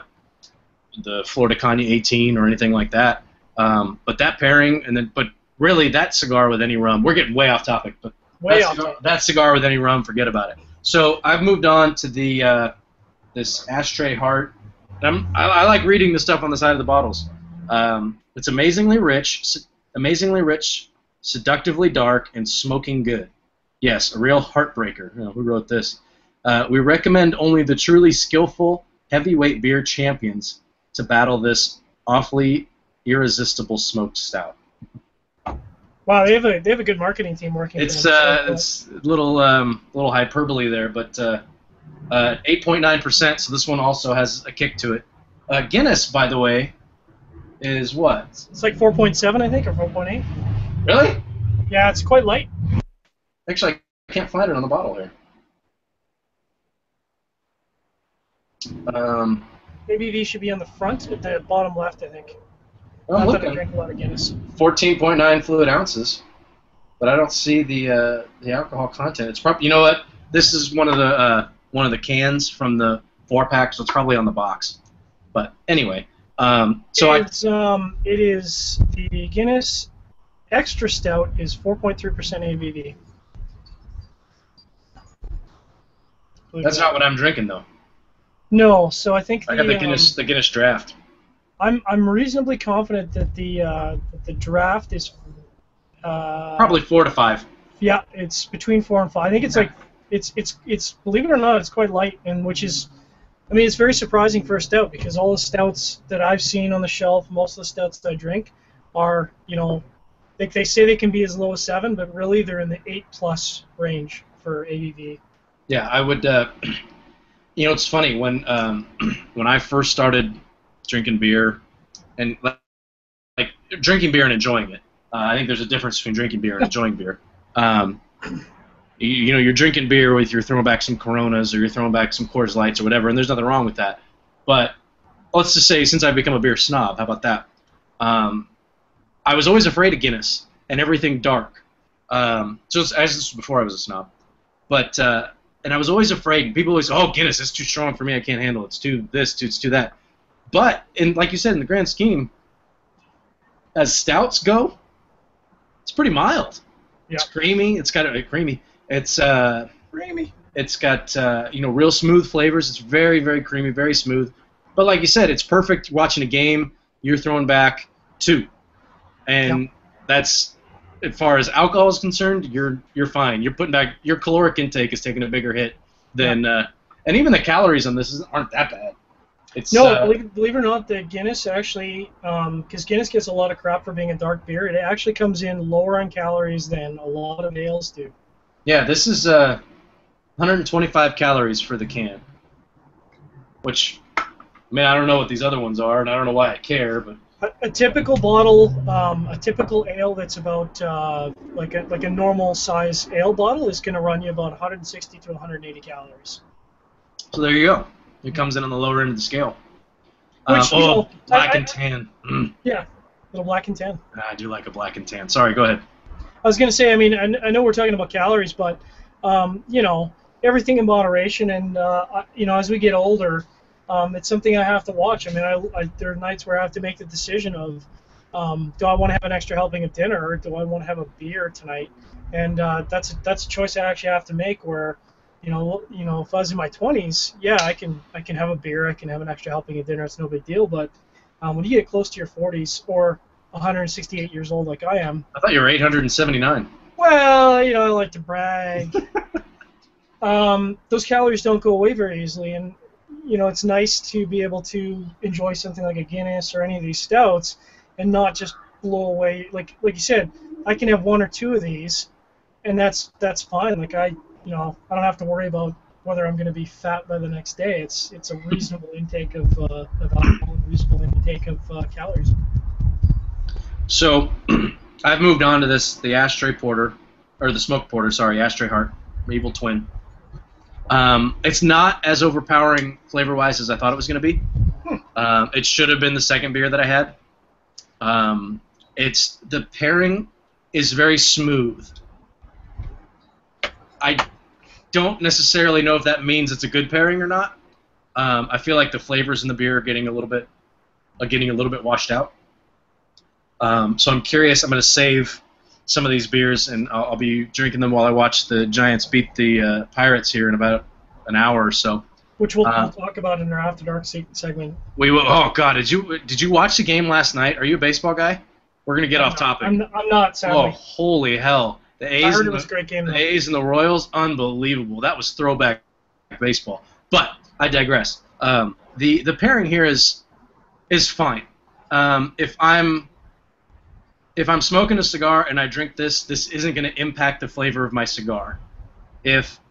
the Florida Caña eighteen or anything like that. Um, but that pairing, and then, but really that cigar with any rum, we're getting way off topic, but Way that, off cigar, topic. that cigar with any rum, forget about it. So I've moved on to the uh, this Ashtray Heart. And I'm, I, I like reading the stuff on the side of the bottles. Um, it's amazingly rich, s- amazingly rich, seductively dark, and smoking good. Yes, a real heartbreaker. You know, who wrote this? Uh, we recommend only the truly skillful heavyweight beer champions to battle this awfully irresistible smoked stout. Wow, they have a they have a good marketing team working. It's for them. uh, it's a little um, little hyperbole there, but uh, uh, eight point nine percent, so this one also has a kick to it. Uh, Guinness, by the way, is what? It's like four point seven, I think, or four point eight. Really? Yeah, it's quite light. Actually, I can't find it on the bottle here. Um, A B V should be on the front, at the bottom left, I think. I'm Not that I looking. drink a lot of Guinness. fourteen point nine fluid ounces, but I don't see the uh, the alcohol content. It's probably, you know what? This is one of the uh, one of the cans from the four pack, so it's probably on the box. But anyway, um, so it's, I um it is the Guinness Extra Stout is four point three percent A B V. That's not what I'm drinking though. No, so I think the, I got the Guinness um, the Guinness Draft. I'm I'm reasonably confident that the uh, that the draft is uh, Probably four to five. Yeah, it's between four and five. I think it's like it's it's it's believe it or not, it's quite light, and which is, I mean, it's very surprising for a stout because all the stouts that I've seen on the shelf, most of the stouts that I drink, are you know, they they say they can be as low as seven, but really they're in the eight plus range for A B V. Yeah, I would. Uh, you know, it's funny when um, when I first started drinking beer, and like, like drinking beer and enjoying it. Uh, I think there's a difference between drinking beer and enjoying beer. Um, you, you know, you're drinking beer with you're throwing back some Coronas or you're throwing back some Coors Lights or whatever, and there's nothing wrong with that. But let's just say, since I've become a beer snob, how about that? Um, I was always afraid of Guinness and everything dark. Um, so as this was before I was a snob, but uh, and I was always afraid. People always say, "Oh, Guinness, it's too strong for me. I can't handle it. It's too this, too, it's too that." But in like you said, in the grand scheme, as stouts go, it's pretty mild. Yeah. It's creamy. It's got a creamy. It's uh, creamy. It's got uh, you know real smooth flavors. It's very very creamy, very smooth. But like you said, it's perfect watching a game. You're throwing back two, and yep. that's as far as alcohol is concerned. You're you're fine. You're putting back your caloric intake is taking a bigger hit than, yep. uh, and even the calories on this aren't that bad. It's, no, uh, believe, believe it or not, the Guinness actually, because um, Guinness gets a lot of crap for being a dark beer, it actually comes in lower on calories than a lot of ales do. Yeah, this is uh, one hundred twenty-five calories for the can, which, I mean, I don't know what these other ones are, and I don't know why I care, but a, a typical bottle, um, a typical ale that's about uh, like a like a normal size ale bottle is going to run you about one hundred sixty to one hundred eighty calories. So there you go. It comes in on the lower end of the scale. Which, um, you oh, know, black I, and tan. Mm. Yeah, a little black and tan. I do like a black and tan. Sorry, go ahead. I was going to say, I mean, I, I know we're talking about calories, but, um, you know, everything in moderation. And, uh, you know, as we get older, um, it's something I have to watch. I mean, I, I, there are nights where I have to make the decision of, um, do I want to have an extra helping of dinner or do I want to have a beer tonight? And uh, that's, that's a choice I actually have to make where, You know, you know, if I was in my twenties, yeah, I can, I can have a beer, I can have an extra helping of dinner. It's no big deal. But um, when you get close to your forties or one hundred sixty-eight years old, like I am, I thought you were eight hundred seventy-nine. Well, you know, I like to brag. um, those calories don't go away very easily, and you know, it's nice to be able to enjoy something like a Guinness or any of these stouts, and not just blow away. Like, like you said, I can have one or two of these, and that's that's fine. Like I. You know, I don't have to worry about whether I'm going to be fat by the next day. It's it's a reasonable intake of, uh, of alcohol, and reasonable intake of uh, calories. So, I've moved on to this, the Ashtray Porter, or the Smoke Porter, sorry, Ashtray Heart, Evil Twin. Um, it's not as overpowering flavor-wise as I thought it was going to be. Hmm. Um, it should have been the second beer that I had. Um, it's the pairing is very smooth. I don't necessarily know if that means it's a good pairing or not. Um, I feel like the flavors in the beer are getting a little bit, are getting a little bit washed out. Um, so I'm curious. I'm going to save some of these beers, and I'll, I'll be drinking them while I watch the Giants beat the uh, Pirates here in about an hour or so. Which we'll, uh, we'll talk about in our After Dark segment. We will. Oh God, did you did you watch the game last night? Are you a baseball guy? We're gonna get I'm off not, topic. I'm, I'm not. Sadly. Oh, holy hell! The A's I heard and it was the, a great game. The though. A's and the Royals, unbelievable. That was throwback baseball. But I digress. Um, the the pairing here is is fine. Um, if I'm if I'm smoking a cigar and I drink this, this isn't going to impact the flavor of my cigar. If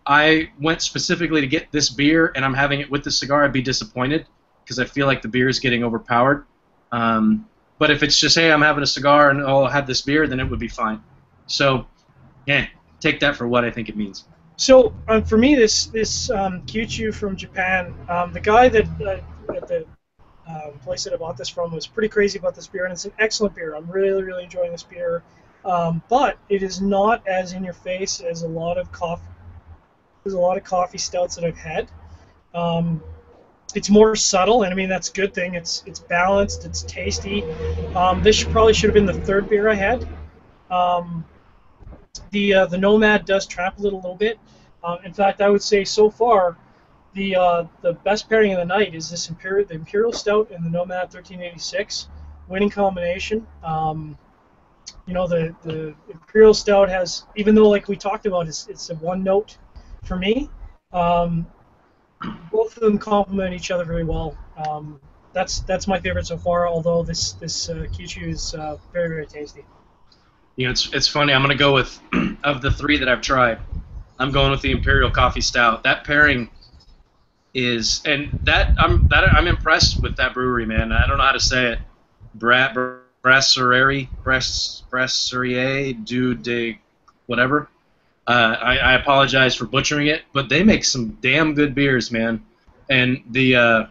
I went specifically to get this beer, and I'm having it with the cigar, I'd be disappointed because I feel like the beer is getting overpowered. Um, but if it's just, hey, I'm having a cigar and I'll have this beer, then it would be fine. So, yeah, take that for what I think it means. So um, for me, this this um, Kyuchu from Japan, um, the guy that uh, at the uh, place that I bought this from was pretty crazy about this beer, and it's an excellent beer. I'm really, really enjoying this beer, um, but it is not as in your face as a lot of coffee. There's a lot of coffee stouts that I've had. Um, it's more subtle, and I mean that's a good thing. It's it's balanced, it's tasty. Um, this should, probably should have been the third beer I had. Um, The uh, the Nomad does trample it a little bit. Uh, in fact, I would say so far, the uh, the best pairing of the night is this Imperial the Imperial Stout and the Nomad thirteen eighty-six, winning combination. Um, you know the the Imperial Stout has, even though like we talked about, it's it's a one note for me. Um, both of them complement each other very well. Um, that's that's my favorite so far. Although this this uh, Kyuchu is uh, very very tasty. You know, it's it's funny. I'm gonna go with of the three that I've tried. I'm going with the Imperial Coffee Stout. That pairing is, and that I'm that I'm impressed with that brewery, man. I don't know how to say it. Bra Brasserie, Brass Brasserie du de whatever. Uh, I, I apologize for butchering it, but they make some damn good beers, man. And the uh,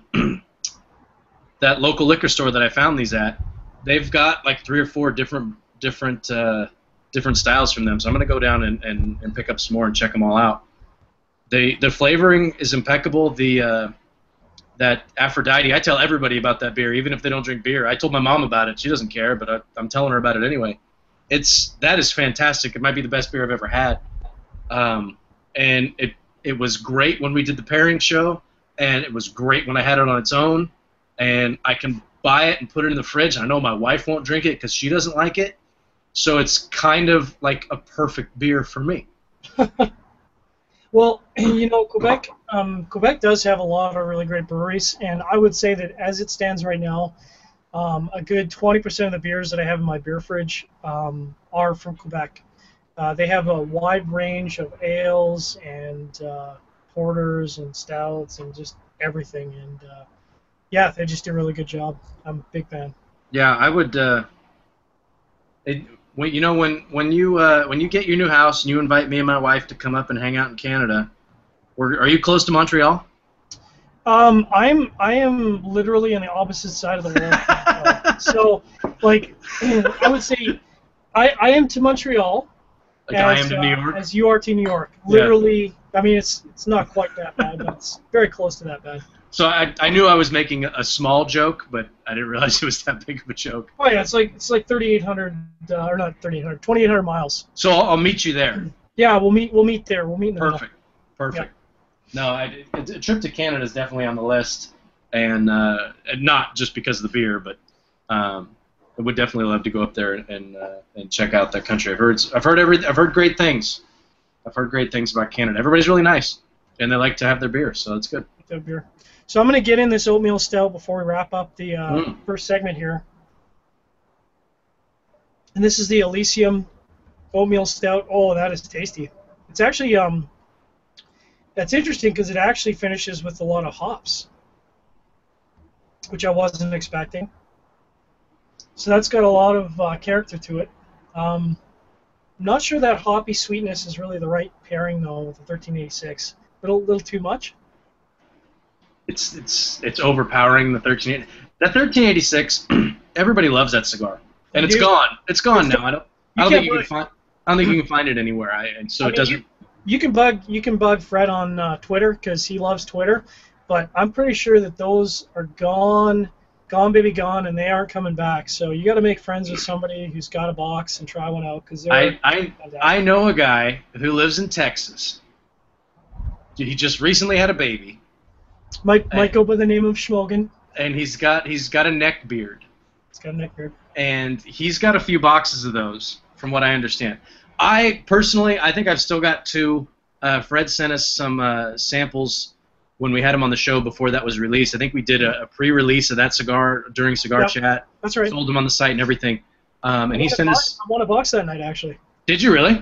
that local liquor store that I found these at, they've got like three or four different. different uh, different styles from them, so I'm gonna go down and, and, and pick up some more and check them all out. They the flavoring is impeccable. The uh, that Aphrodite, I tell everybody about that beer, even if they don't drink beer. I told my mom about it. She doesn't care, but I, I'm telling her about it anyway. It's that is fantastic. It might be the best beer I've ever had. Um, and it it was great when we did the pairing show, and it was great when I had it on its own. And I can buy it and put it in the fridge. I know my wife won't drink it because she doesn't like it. So it's kind of like a perfect beer for me. Well, you know, Quebec um, Quebec does have a lot of really great breweries, and I would say that as it stands right now, um, a good twenty percent of the beers that I have in my beer fridge um, are from Quebec. Uh, they have a wide range of ales and uh, porters and stouts and just everything, and uh, yeah, they just do a really good job. I'm a big fan. Yeah, I would. Uh, it, when, you know, when when you uh, when you get your new house and you invite me and my wife to come up and hang out in Canada, we're, are you close to Montreal? Um, I'm I am literally on the opposite side of the world. uh, so, like, I would say, I I am to Montreal. Like as, I am to uh, New York. As you are to New York. Literally, yeah. I mean, it's it's not quite that bad, but it's very close to that bad. So I, I knew I was making a small joke, but I didn't realize it was that big of a joke. Oh yeah, it's like it's like thirty-eight hundred, uh, or not thirty-eight hundred, twenty-eight hundred miles. So I'll, I'll meet you there. Yeah, we'll meet we'll meet there. We'll meet in the Perfect, perfect. Yeah. No, I, a trip to Canada is definitely on the list, and, uh, and not just because of the beer, but um, I would definitely love to go up there and uh, and check out that country. I've heard I've heard every I've heard great things. I've heard great things about Canada. Everybody's really nice, and they like to have their beer, so that's good. Their beer. So I'm going to get in this oatmeal stout before we wrap up the uh, mm. first segment here. And this is the Elysium oatmeal stout. Oh, that is tasty. It's actually um, that's interesting because it actually finishes with a lot of hops, which I wasn't expecting. So that's got a lot of uh, character to it. Um, I'm not sure that hoppy sweetness is really the right pairing though with the thirteen eighty-six. A little, little too much. It's it's it's overpowering the thirteen. That thirteen eighty-six, everybody loves that cigar, and you it's do. gone. It's gone it's now. I don't. I don't think you can find. I don't think you can find it anywhere. I and so I mean, it doesn't. You, you can bug you can bug Fred on uh, Twitter because he loves Twitter, but I'm pretty sure that those are gone, gone baby gone, and they aren't coming back. So you got to make friends with somebody who's got a box and try one out because I I I know a guy who lives in Texas. He just recently had a baby. Might might go by the name of Schmogan. And he's got he's got a neck beard. He's got a neck beard. And he's got a few boxes of those, from what I understand. I personally, I think I've still got two. Uh, Fred sent us some uh, samples when we had him on the show before that was released. I think we did a, a pre-release of that cigar during Cigar yep, Chat. That's right. Sold them on the site and everything. Um, and he sent us. I won a box that night, actually. Did you really? Yeah,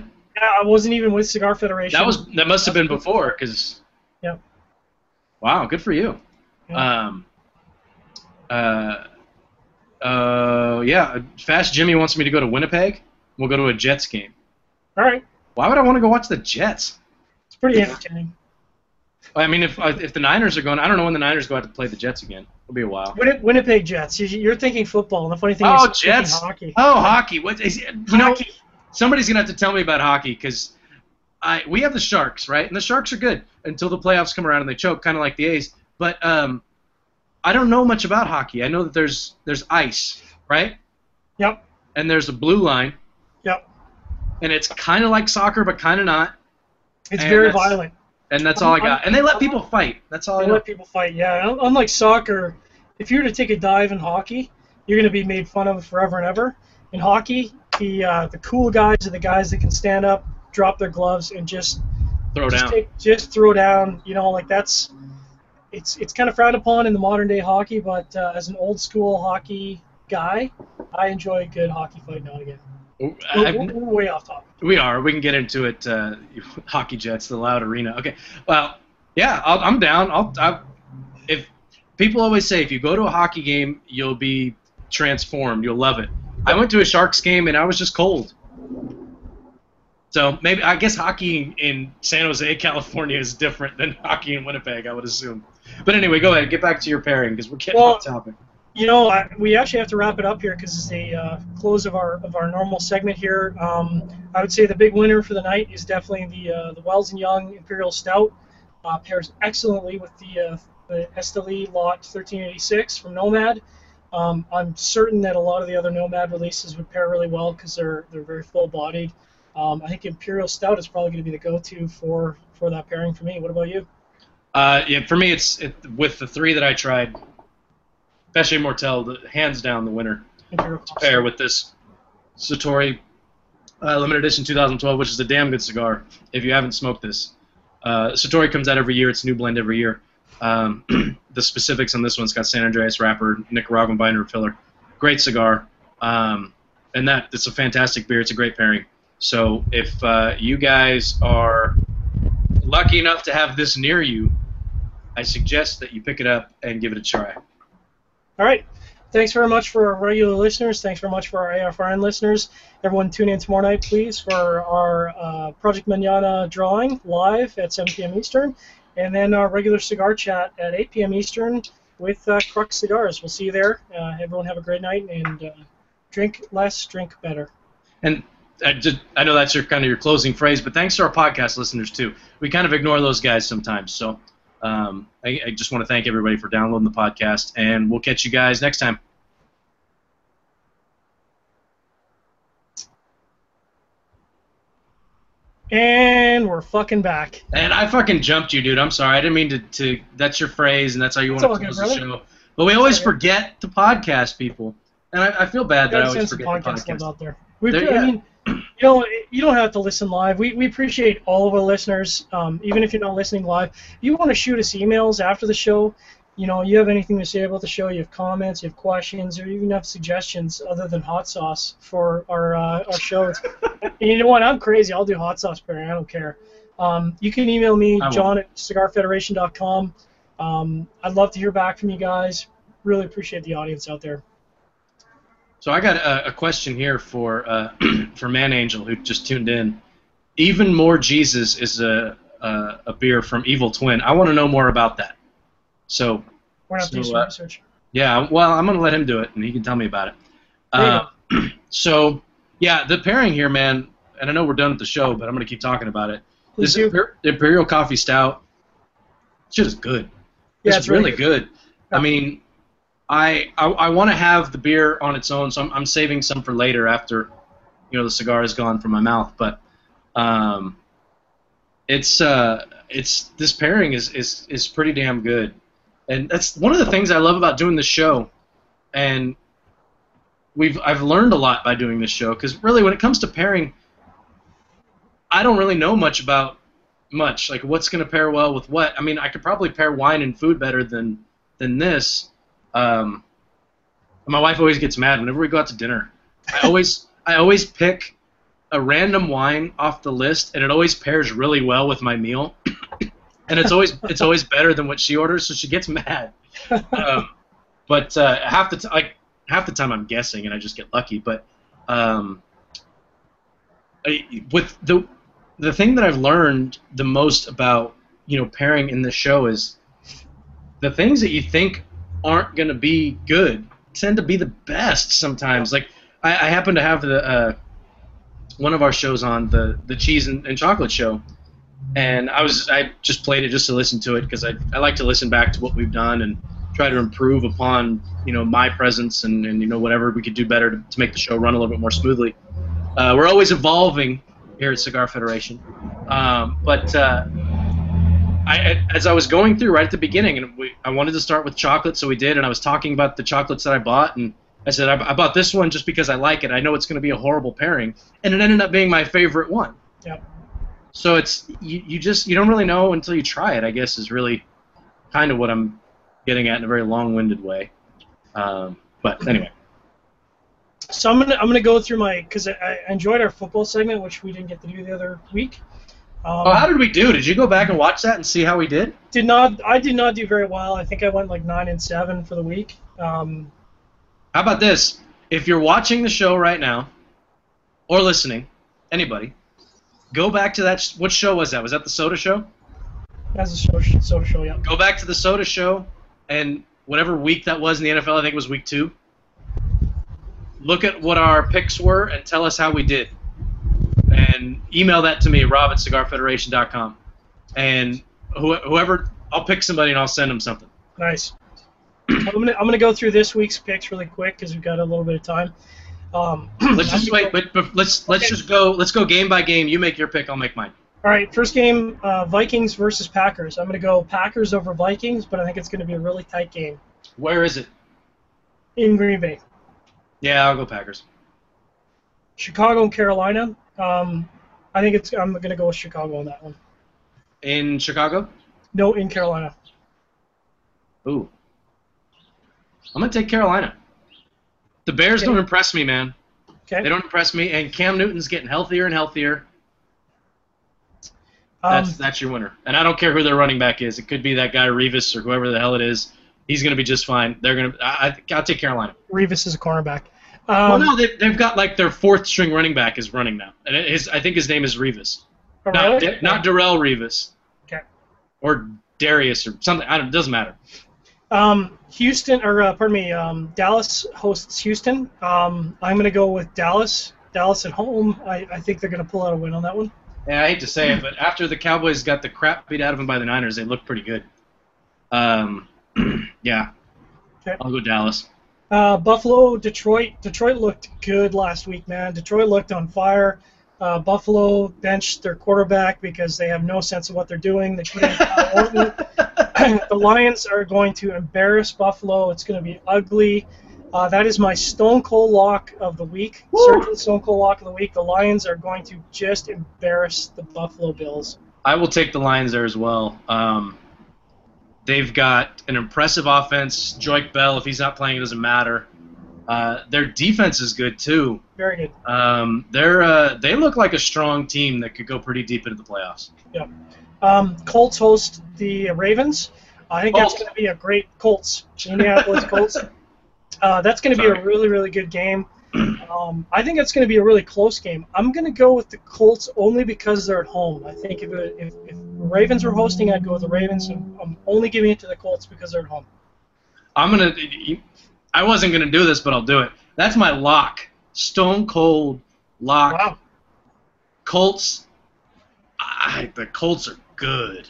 I wasn't even with Cigar Federation. That was that must have been before, because. Yeah. Wow, good for you. Yeah. Um. Uh. Uh. Yeah. Fast Jimmy wants me to go to Winnipeg. We'll go to a Jets game. All right. Why would I want to go watch the Jets? It's pretty entertaining. I mean, if if the Niners are going, I don't know when the Niners go out to play the Jets again. It'll be a while. Win- Winnipeg Jets. You- You're thinking football, and the funny thing Oh, is, you're thinking Jets. hockey. Oh, hockey. What is? You know, Hockey. somebody's gonna have to tell me about hockey, because I we have the Sharks, right? And the Sharks are good until the playoffs come around and they choke, kind of like the A's. But um, I don't know much about hockey. I know that there's there's ice, right? Yep. And there's a blue line, Yep. and it's kind of like soccer, but kind of not. It's And very that's- violent. And that's all I got. And they let people fight. That's all I They know. let people fight. Yeah. Un- Unlike soccer, if you were to take a dive in hockey, you're going to be made fun of forever and ever. In hockey, the uh, the cool guys are the guys that can stand up, drop their gloves, and just Throw just down. take, just throw down. You know, like that's it's it's kind of frowned upon in the modern day hockey, but uh, as an old school hockey guy, I enjoy a good hockey fight now and again. We're, I've- we're way off topic. We are. We can get into it. Uh, hockey Jets, the loud arena. Okay. Well, yeah, I'll, I'm down. I'll, I'll. If people always say if you go to a hockey game, you'll be transformed. You'll love it. I went to a Sharks game and I was just cold. So maybe I guess hockey in San Jose, California, is different than hockey in Winnipeg, I would assume. But anyway, go ahead. Get back to your pairing because we're getting Well, off topic. You know, I, we actually have to wrap it up here because it's the uh, close of our of our normal segment here. Um, I would say the big winner for the night is definitely the uh, the Wells and Young Imperial Stout. Uh, pairs excellently with the uh, the Esteli Lot thirteen eighty-six from Nomad. Um, I'm certain that a lot of the other Nomad releases would pair really well because they're they're very full bodied. Um, I think Imperial Stout is probably going to be the go-to for for that pairing for me. What about you? Uh, yeah, for me, it's it, with the three that I tried. Pesce Mortel, the, hands down the winner. Imperial To pair with this Satori uh, limited edition two thousand twelve, which is a damn good cigar. If you haven't smoked this, uh, Satori comes out every year. It's a new blend every year. Um, the specifics on this one's got San Andreas wrapper, Nicaraguan binder filler. Great cigar, um, and that it's a fantastic beer. It's a great pairing. So if uh, you guys are lucky enough to have this near you, I suggest that you pick it up and give it a try. All right. Thanks very much for our regular listeners. Thanks very much for our A F R N listeners. Everyone tune in tomorrow night, please, for our uh, Project Manana drawing live at seven p.m. Eastern, and then our regular cigar chat at eight p.m. Eastern with uh, Crux Cigars. We'll see you there. Uh, everyone have a great night, and uh, drink less, drink better. And I, just, I know that's your kind of your closing phrase, but thanks to our podcast listeners, too. We kind of ignore those guys sometimes, so... Um, I, I just want to thank everybody for downloading the podcast, and we'll catch you guys next time. And we're fucking back. And I fucking jumped you, dude. I'm sorry. I didn't mean to. to that's your phrase, and that's how you It's want all to good, close the brother. show. But we always It's all forget to podcast, people, and I, I feel bad that I Gotta always send some forget to podcast love podcast. out there. We, There- I yeah. mean, you know, you don't have to listen live. We, we appreciate all of our listeners, um, even if you're not listening live. If you want to shoot us emails after the show, you know, you have anything to say about the show, you have comments, you have questions, or you even have suggestions other than hot sauce for our uh, our shows. And you know what? I'm crazy. I'll do hot sauce pairing. I don't care. Um, you can email me, I won't. John at cigar federation dot com. Um, I'd love to hear back from you guys. Really appreciate the audience out there. So I got a, a question here for uh, for Man Angel who just tuned in. Even More Jesus is a a, a beer from Evil Twin. I want to know more about that. So We're going to have to do So, some uh, research. yeah, well, I'm gonna let him do it, and he can tell me about it. There you Uh, so yeah, the pairing here, man. And I know we're done with the show, but I'm gonna keep talking about it. Please This do. Imper- Imperial Coffee Stout, shit is good. Yeah, it's, it's really really good. I mean, I I, I want to have the beer on its own, so I'm, I'm saving some for later after, you know, the cigar is gone from my mouth. But um, it's uh, it's this pairing is, is is pretty damn good, and that's one of the things I love about doing this show, and we've I've learned a lot by doing this show because really when it comes to pairing, I don't really know much about much like what's going to pair well with what. I mean, I could probably pair wine and food better than than this. Um, my wife always gets mad whenever we go out to dinner. I always I always pick a random wine off the list, and it always pairs really well with my meal. And it's always it's always better than what she orders, so she gets mad. Um, but uh, half the t- like half the time I'm guessing, and I just get lucky. But um, I, with the the thing that I've learned the most about you know pairing in the show is the things that you think aren't going to be good tend to be the best sometimes. Like I, I happen to have the uh, one of our shows on the the cheese and, and chocolate show. And I was I just played it just to listen to it because I, I like to listen back to what we've done and try to improve upon you know my presence and, and you know whatever we could do better to, to make the show run a little bit more smoothly. Uh, we're always evolving here at Cigar Federation, um, but uh, I as I was going through right at the beginning, and we, I wanted to start with chocolate, so we did, and I was talking about the chocolates that I bought, and I said I, I bought this one just because I like it. I know it's going to be a horrible pairing, and it ended up being my favorite one. Yep. So it's you, you just you don't really know until you try it, I guess, is really kind of what I'm getting at in a very long-winded way. Um, but anyway. So I'm gonna I'm gonna go through my because I, I enjoyed our football segment, which we didn't get to do the other week. Um, oh, how did we do? Did you go back and watch that and see how we did? Did not I did not do very well. I think I went like nine and seven for the week. Um, how about this? If you're watching the show right now, or listening, anybody. Go back to that. Sh- what show was that? Was that the Soda Show? That's a soda, soda show, yeah. Go back to the Soda Show, and whatever week that was in the N F L, I think it was week two. Look at what our picks were and tell us how we did. And email that to me, rob at cigar federation dot com. And wh- whoever, I'll pick somebody and I'll send them something. Nice. I'm gonna I'm gonna go through this week's picks really quick because we've got a little bit of time. Um, let's just wait, but, but let's let's okay. just go. Let's go game by game. You make your pick. I'll make mine. All right, first game, uh, Vikings versus Packers. I'm going to go Packers over Vikings, but I think it's going to be a really tight game. Where is it? In Green Bay. Yeah, I'll go Packers. Chicago and Carolina. Um, I think it's. I'm going to go with Chicago on that one. In Chicago? No, in Carolina. Ooh. I'm going to take Carolina. The Bears okay. don't impress me, man. Okay. They don't impress me, and Cam Newton's getting healthier and healthier. Um, That's that's your winner. And I don't care who their running back is. It could be that guy Revis or whoever the hell it is. He's going to be just fine. They're going to. I, I'll take Carolina. Revis is a cornerback. Um, well, no, they, they've got like their fourth string running back is running now, and his I think his name is Revis. Oh, not really? not Darrell Revis. Okay. Or Darius or something. I don't. It doesn't matter. Um, Houston, or uh, pardon me, um, Dallas hosts Houston. Um, I'm going to go with Dallas. Dallas at home. I, I think they're going to pull out a win on that one. Yeah, I hate to say it, but after the Cowboys got the crap beat out of them by the Niners, they looked pretty good. Um, yeah. Okay. I'll go Dallas. Uh, Buffalo, Detroit. Detroit looked good last week, man. Detroit looked on fire. Uh, Buffalo benched their quarterback because they have no sense of what they're doing. They put in Kyle Orton. The Lions are going to embarrass Buffalo. It's going to be ugly. Uh, that is my Stone Cold lock of the week. Woo! Certain Stone Cold lock of the week. The Lions are going to just embarrass the Buffalo Bills. I will take the Lions there as well. Um, they've got an impressive offense. Joique Bell, if he's not playing, it doesn't matter. Uh, their defense is good too. Very good. Um, they're uh, they look like a strong team that could go pretty deep into the playoffs. Yep. Um, Colts host the Ravens. I think Colts. that's going to be a great Colts. Indianapolis Colts. Uh, that's going to be a really, really good game. Um, I think it's going to be a really close game. I'm going to go with the Colts only because they're at home. I think if, it, if, if the Ravens were hosting, I'd go with the Ravens. And I'm only giving it to the Colts because they're at home. I'm gonna. I wasn't gonna do this, but I'll do it. That's my lock. Stone cold lock. Wow. Colts. I, the Colts are good.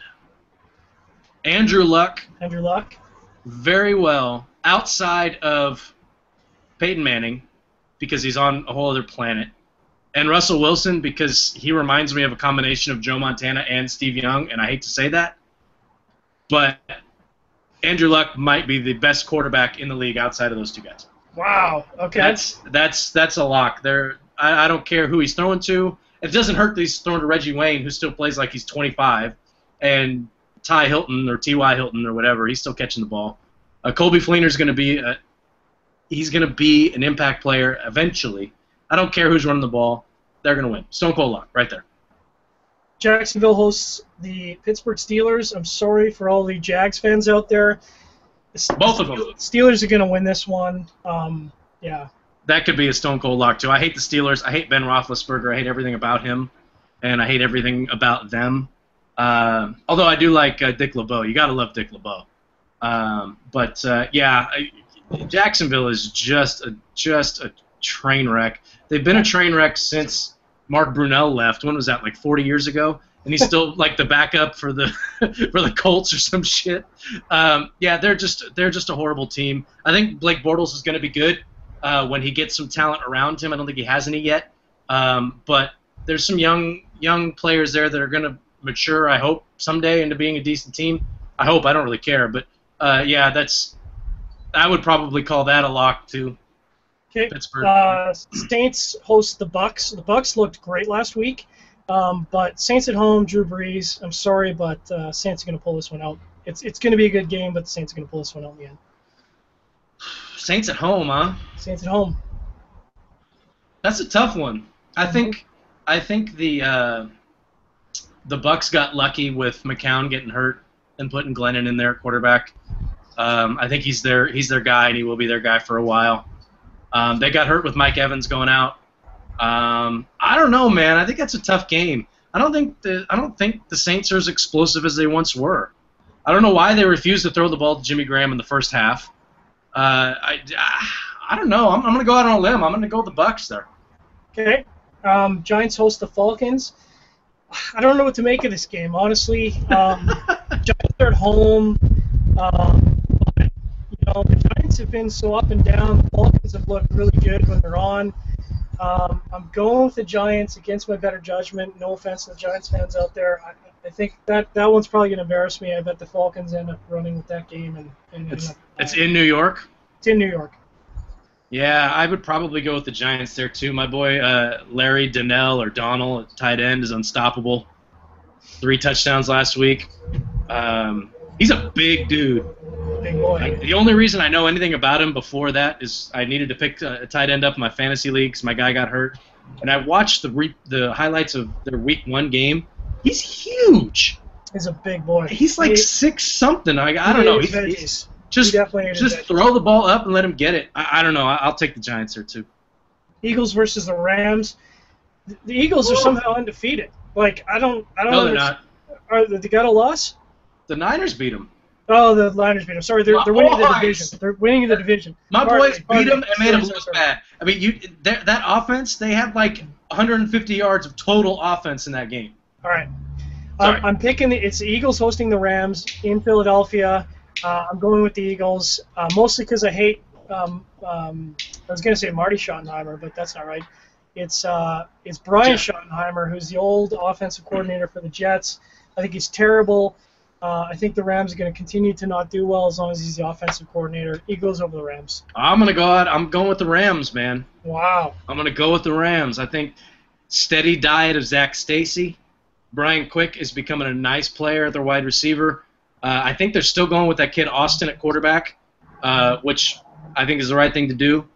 Andrew Luck. Andrew Luck. Very well outside of Peyton Manning because he's on a whole other planet, and Russell Wilson because he reminds me of a combination of Joe Montana and Steve Young, and I hate to say that, but Andrew Luck might be the best quarterback in the league outside of those two guys. Wow. Okay. That's that's that's a lock. There, I, I don't care who he's throwing to. It doesn't hurt that he's throwing to Reggie Wayne, who still plays like he's twenty-five, and Ty Hilton or T Y Hilton or whatever. He's still catching the ball. Uh, Colby Fleener's going to be a, he's going to be an impact player eventually. I don't care who's running the ball. they're going to win. Stone cold lock, right there. Jacksonville hosts the Pittsburgh Steelers. I'm sorry for all the Jags fans out there. The Both of them. Steelers are going to win this one. Um, yeah. That could be a stone cold lock, too. I hate the Steelers. I hate Ben Roethlisberger. I hate everything about him. And I hate everything about them. Uh, although I do like uh, Dick LeBeau. You got to love Dick LeBeau. Um, but, uh, yeah, I, Jacksonville is just a, just a train wreck. They've been a train wreck since Mark Brunell left. When was that, like forty years ago? And he's still like the backup for the for the Colts or some shit. Um, yeah, they're just they're just a horrible team. I think Blake Bortles is going to be good uh, when he gets some talent around him. I don't think he has any yet, um, but there's some young young players there that are going to mature. I hope someday into being a decent team. I hope. I don't really care, but uh, yeah, that's I would probably call that a lock too. Okay. Pittsburgh. Uh, Saints host the Bucks. The Bucks looked great last week. Um, but Saints at home, Drew Brees. I'm sorry, but uh, Saints are going to pull this one out. It's it's going to be a good game, but the Saints are going to pull this one out in the end. Saints at home, huh? Saints at home. That's a tough one. I think I think the uh, the Bucks got lucky with McCown getting hurt and putting Glennon in there at quarterback. Um, I think he's their he's their guy, and he will be their guy for a while. Um, they got hurt with Mike Evans going out. Um, I don't know, man. I think that's a tough game. I don't think the I don't think the Saints are as explosive as they once were. I don't know why they refused to throw the ball to Jimmy Graham in the first half. Uh, I, I don't know. I'm, I'm going to go out on a limb. I'm going to go with the Bucks there. Okay. Um, Giants host the Falcons. I don't know what to make of this game, honestly. Um, Giants are at home. Um, but, you know, the Giants have been so up and down. The Falcons have looked really good when they're on. Um, I'm going with the Giants against my better judgment. No offense to the Giants fans out there. I, I think that, that one's probably going to embarrass me. I bet the Falcons end up running with that game. and, and It's up, it's in New York. It's in New York. Yeah, I would probably go with the Giants there too. My boy uh, Larry Donnell or Donnell at tight end is unstoppable. Three touchdowns last week. Um, he's a big dude. Big boy. Like, the only reason I know anything about him before that is I needed to pick a, a tight end up in my fantasy leagues. My guy got hurt, and I watched the re- the highlights of their week one game. He's huge. He's a big boy. He's like he, six something. I, I don't know. He's, he's just he definitely just throw the ball up and let him get it. I, I don't know. I, I'll take the Giants there too. Eagles versus the Rams. The, the Eagles are somehow undefeated. Like I don't I don't No, know. they're not. Are they got a loss? The Niners beat them. Oh, the Niners beat them. Sorry, they're, My they're winning the boys. division. They're winning the division. My Pardon boys me, pardon beat them me. and made them Sorry, look sorry. bad. I mean, you that that offense, they had like one hundred fifty yards of total offense in that game. All right. Sorry. Um, I'm picking the, it's the Eagles hosting the Rams in Philadelphia. Uh, I'm going with the Eagles, uh, mostly because I hate. Um, um, I was going to say Marty Schottenheimer, but that's not right. It's uh, it's Brian Yeah. Schottenheimer, who's the old offensive coordinator for the Jets. I think he's terrible. Uh, I think the Rams are going to continue to not do well as long as he's the offensive coordinator. Eagles over the Rams. I'm gonna go out. I'm going with the Rams, man. Wow. I'm gonna go with the Rams. I think steady diet of Zach Stacy. Brian Quick is becoming a nice player at their wide receiver. Uh, I think they're still going with that kid Austin at quarterback, uh, which I think is the right thing to do.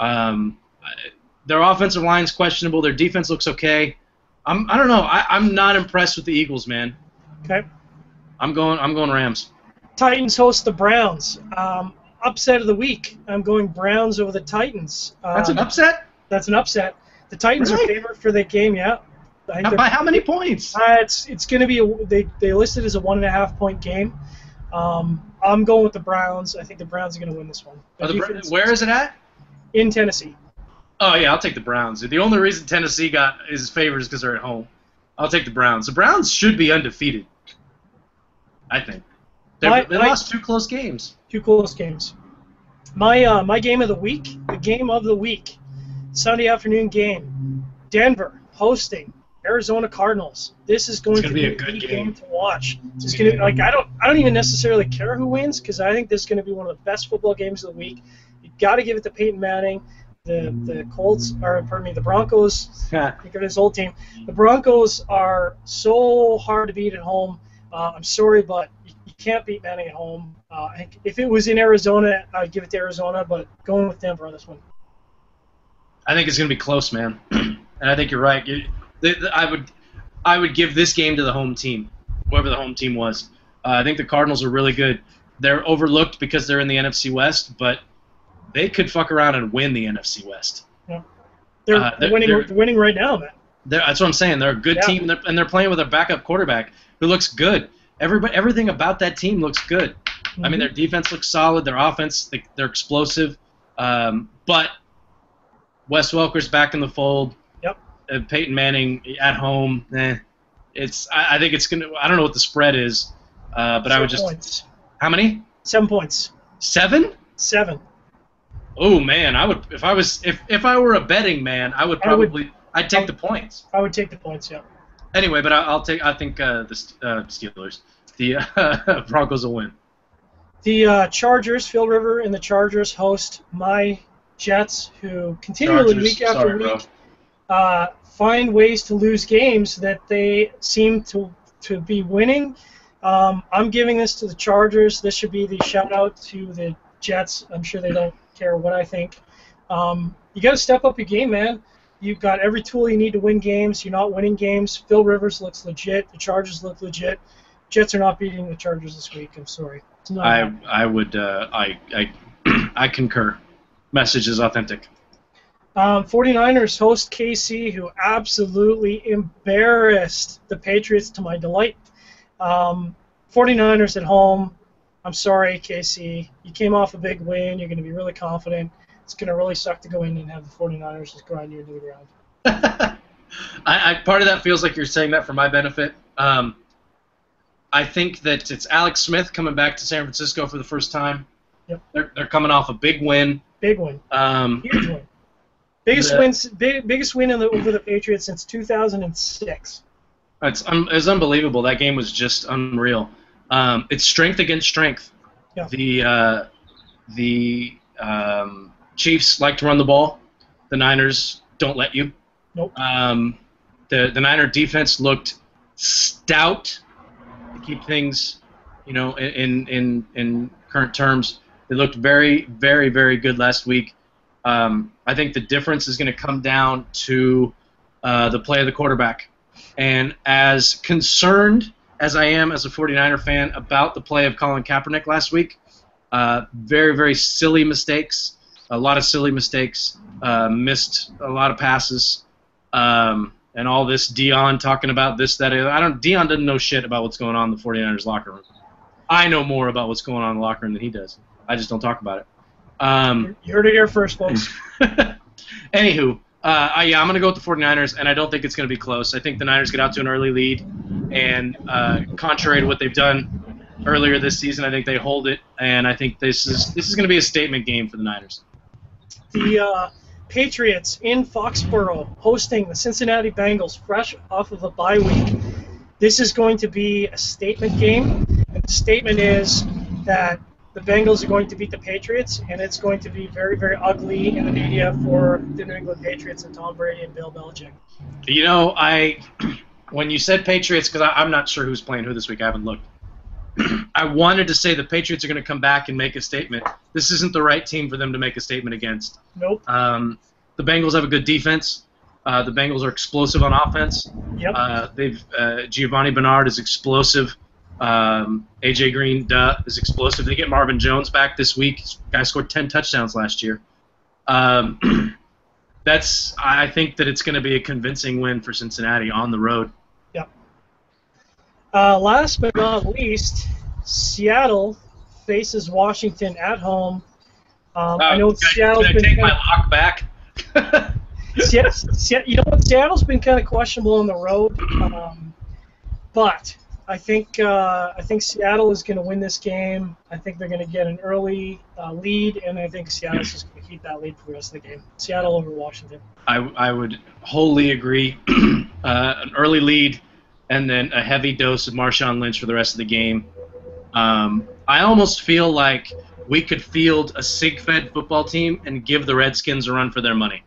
Um, their offensive line is questionable. Their defense looks okay. I'm, I don't know. I, I'm not impressed with the Eagles, man. Okay. I'm going. I'm going Rams. Titans host the Browns. Um, upset of the week. I'm going Browns over the Titans. Um, That's an upset. That's an upset. The Titans Really? are favored for the game. Yeah. I think How, they're- by how many points? Uh, it's it's going to be a, they they listed as a one and a half point game. Um, I'm going with the Browns. I think the Browns are going to win this one. Are The the, Br- defense- where is it at? In Tennessee. Oh yeah, I'll take the Browns. The only reason Tennessee got is favored is because they're at home. I'll take the Browns. The Browns should be undefeated. I think they My- they my- lost two close games. Two close games. My uh, my game of the week, the game of the week, Sunday afternoon game, Denver hosting Arizona Cardinals. This is going It's to gonna be be a a good good game. game to watch. This is It's gonna going to be a like good I don't I don't even necessarily care who wins because I think this is going to be one of the best football games of the week. You got to give it to Peyton Manning. The the Colts or pardon me the Broncos. Think of his old team. The Broncos are so hard to beat at home. Uh, I'm sorry, but you, you can't beat Manning at home. Uh, I think if it was in Arizona, I'd give it to Arizona, but going with Denver on this one. I think it's gonna be close, man. and I think you're right. You, the, the, I would I would give this game to the home team, whoever the home team was. Uh, I think the Cardinals are really good. They're overlooked because they're in the N F C West, but they could fuck around and win the N F C West. Yeah. They're, Uh, they're- they're winning. they're- They're winning right now, man. They're, that's what I'm saying. They're a good Yeah. team, and they're, and they're playing with a backup quarterback who looks good. Everybody, everything about that team looks good. Mm-hmm. I mean, their defense looks solid. Their offense, they, they're explosive. Um, but Wes Welker's back in the fold. Yep. Uh, Peyton Manning at home. Eh, it's. I, I think it's gonna. I don't know what the spread is, uh, but Seven I would just. points. How many? Seven points. Seven? Seven. Oh man, I would. If I was, if if I were a betting man, I would I would- probably. I'd take the points. I would take the points. Yeah. Anyway, but I, I'll take. I think uh, the uh, Steelers, the uh, Broncos will win. The uh, Chargers, Phil River, and the Chargers host my Jets, who continually Chargers, week after sorry, bro. week uh, find ways to lose games that they seem to to be winning. Um, I'm giving this to the Chargers. This should be the shout out to the Jets. I'm sure they don't care what I think. Um, you got to step up your game, man. You've got every tool you need to win games. You're not winning games. Phil Rivers looks legit. The Chargers look legit. Jets are not beating the Chargers this week. I'm sorry. It's not I happening. I would uh, I I I concur. Message is authentic. Um, 49ers host K C, who absolutely embarrassed the Patriots to my delight. Um, 49ers at home. I'm sorry, K C. You came off a big win. You're going to be really confident. It's going to really suck to go in and have the 49ers just grind you into the ground. I, I part of that feels like you're saying that for my benefit. Um, I think that it's Alex Smith coming back to San Francisco for the first time. Yep. They're they're coming off a big win. Big win. Um, Huge win. Biggest the- wins, big, biggest win in the, over the Patriots since two thousand six. It's um, it's unbelievable. That game was just unreal. Um, it's strength against strength. Yeah. The uh, the um, Chiefs like to run the ball. The Niners don't let you. Nope. Um, the the Niner defense looked stout to keep things, you know, in in in current terms. They looked very very very good last week. Um, I think the difference is going to come down to uh, the play of the quarterback. And as concerned as I am as a 49er fan about the play of Colin Kaepernick last week, uh, very, very silly mistakes, a lot of silly mistakes, uh, missed a lot of passes, um, and all this Dion talking about this, that, I don't. Dion doesn't know shit about what's going on in the 49ers locker room. I know more about what's going on in the locker room than he does. I just don't talk about it. Um, You heard it here first, folks. Anywho, uh, I, yeah, I'm going to go with the 49ers, and I don't think it's going to be close. I think the Niners get out to an early lead, and uh, contrary to what they've done earlier this season, I think they hold it, and I think this is this is going to be a statement game for the Niners. The uh, Patriots in Foxborough hosting the Cincinnati Bengals fresh off of a bye week. This is going to be a statement game, and the statement is that the Bengals are going to beat the Patriots, and it's going to be very, very ugly in the media for the New England Patriots and Tom Brady and Bill Belichick. You know, I when you said Patriots, because I'm not sure who's playing who this week, I haven't looked. I wanted to say the Patriots are going to come back and make a statement. This isn't the right team for them to make a statement against. Nope. Um, the Bengals have a good defense. Uh, the Bengals are explosive on offense. Yep. Uh, they've uh, Giovanni Bernard is explosive. Um, A J Green, duh, is explosive. They get Marvin Jones back this week. Guy scored ten touchdowns last year. Um, that's. I think that it's going to be a convincing win for Cincinnati on the road. Yep. Uh, last but not least, Seattle faces Washington at home. Um, I know Uh, can I- Seattle's can I been take kind my lock back? of, Se- Se- you know what, Seattle's been kind of questionable on the road, um, but I think uh, I think Seattle is going to win this game. I think they're going to get an early uh, lead, and I think Seattle's just going to keep that lead for the rest of the game. Seattle over Washington. I, I would wholly agree. uh, an early lead, and then a heavy dose of Marshawn Lynch for the rest of the game. Um, I almost feel like we could field a sig-fed football team and give the Redskins a run for their money.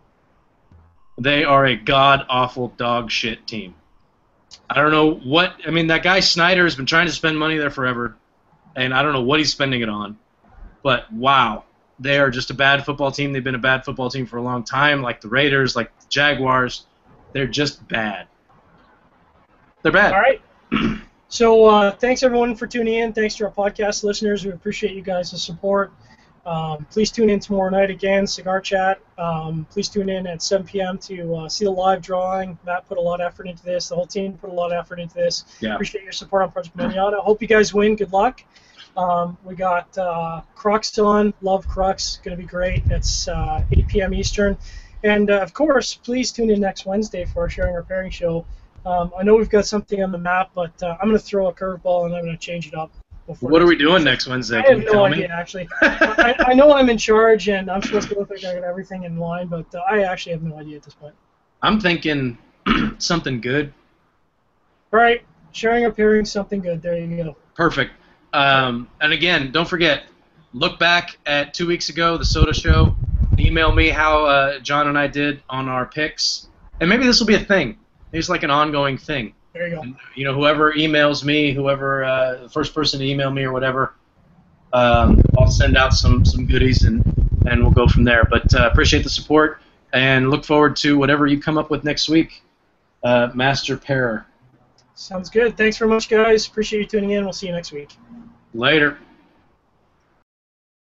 They are a god-awful dog shit team. I don't know what – I mean, that guy Snyder has been trying to spend money there forever, and I don't know what he's spending it on. But, wow. they are just a bad football team. They've been a bad football team for a long time, like the Raiders, like the Jaguars. They're just bad. They're bad. All right. So uh, thanks, everyone, for tuning in. Thanks to our podcast listeners. We appreciate you guys' support. Um, please tune in tomorrow night again, Cigar Chat. Um, please tune in at seven p.m. to uh, see the live drawing. Matt put a lot of effort into this. The whole team put a lot of effort into this. Yeah. Appreciate your support on Project Manana. Hope you guys win. Good luck. Um, we got uh, Crux on. Love Crux. Going to be great. It's uh, eight p.m. Eastern. And, uh, of course, please tune in next Wednesday for our Sharing Our Pairing show. Um, I know we've got something on the map, but uh, I'm going to throw a curveball and I'm going to change it up. What are we doing next Wednesday? I Can have you no tell idea, me? actually. I, I know I'm in charge, and I'm supposed to look like I got everything in line, but uh, I actually have no idea at this point. I'm thinking something good. All right, Sharing or pairing, something good. There you go. Perfect. Um, and again, don't forget, look back at two weeks ago, the Soda Show. Email me how uh, John and I did on our picks. And maybe this will be a thing. Maybe it's like an ongoing thing. There you go. And, you know, whoever emails me, whoever uh, the first person to email me or whatever, um, I'll send out some, some goodies and, and we'll go from there. But uh, appreciate the support and look forward to whatever you come up with next week. Uh, Master Pairer. Sounds good. Thanks very much, guys. Appreciate you tuning in. We'll see you next week. Later.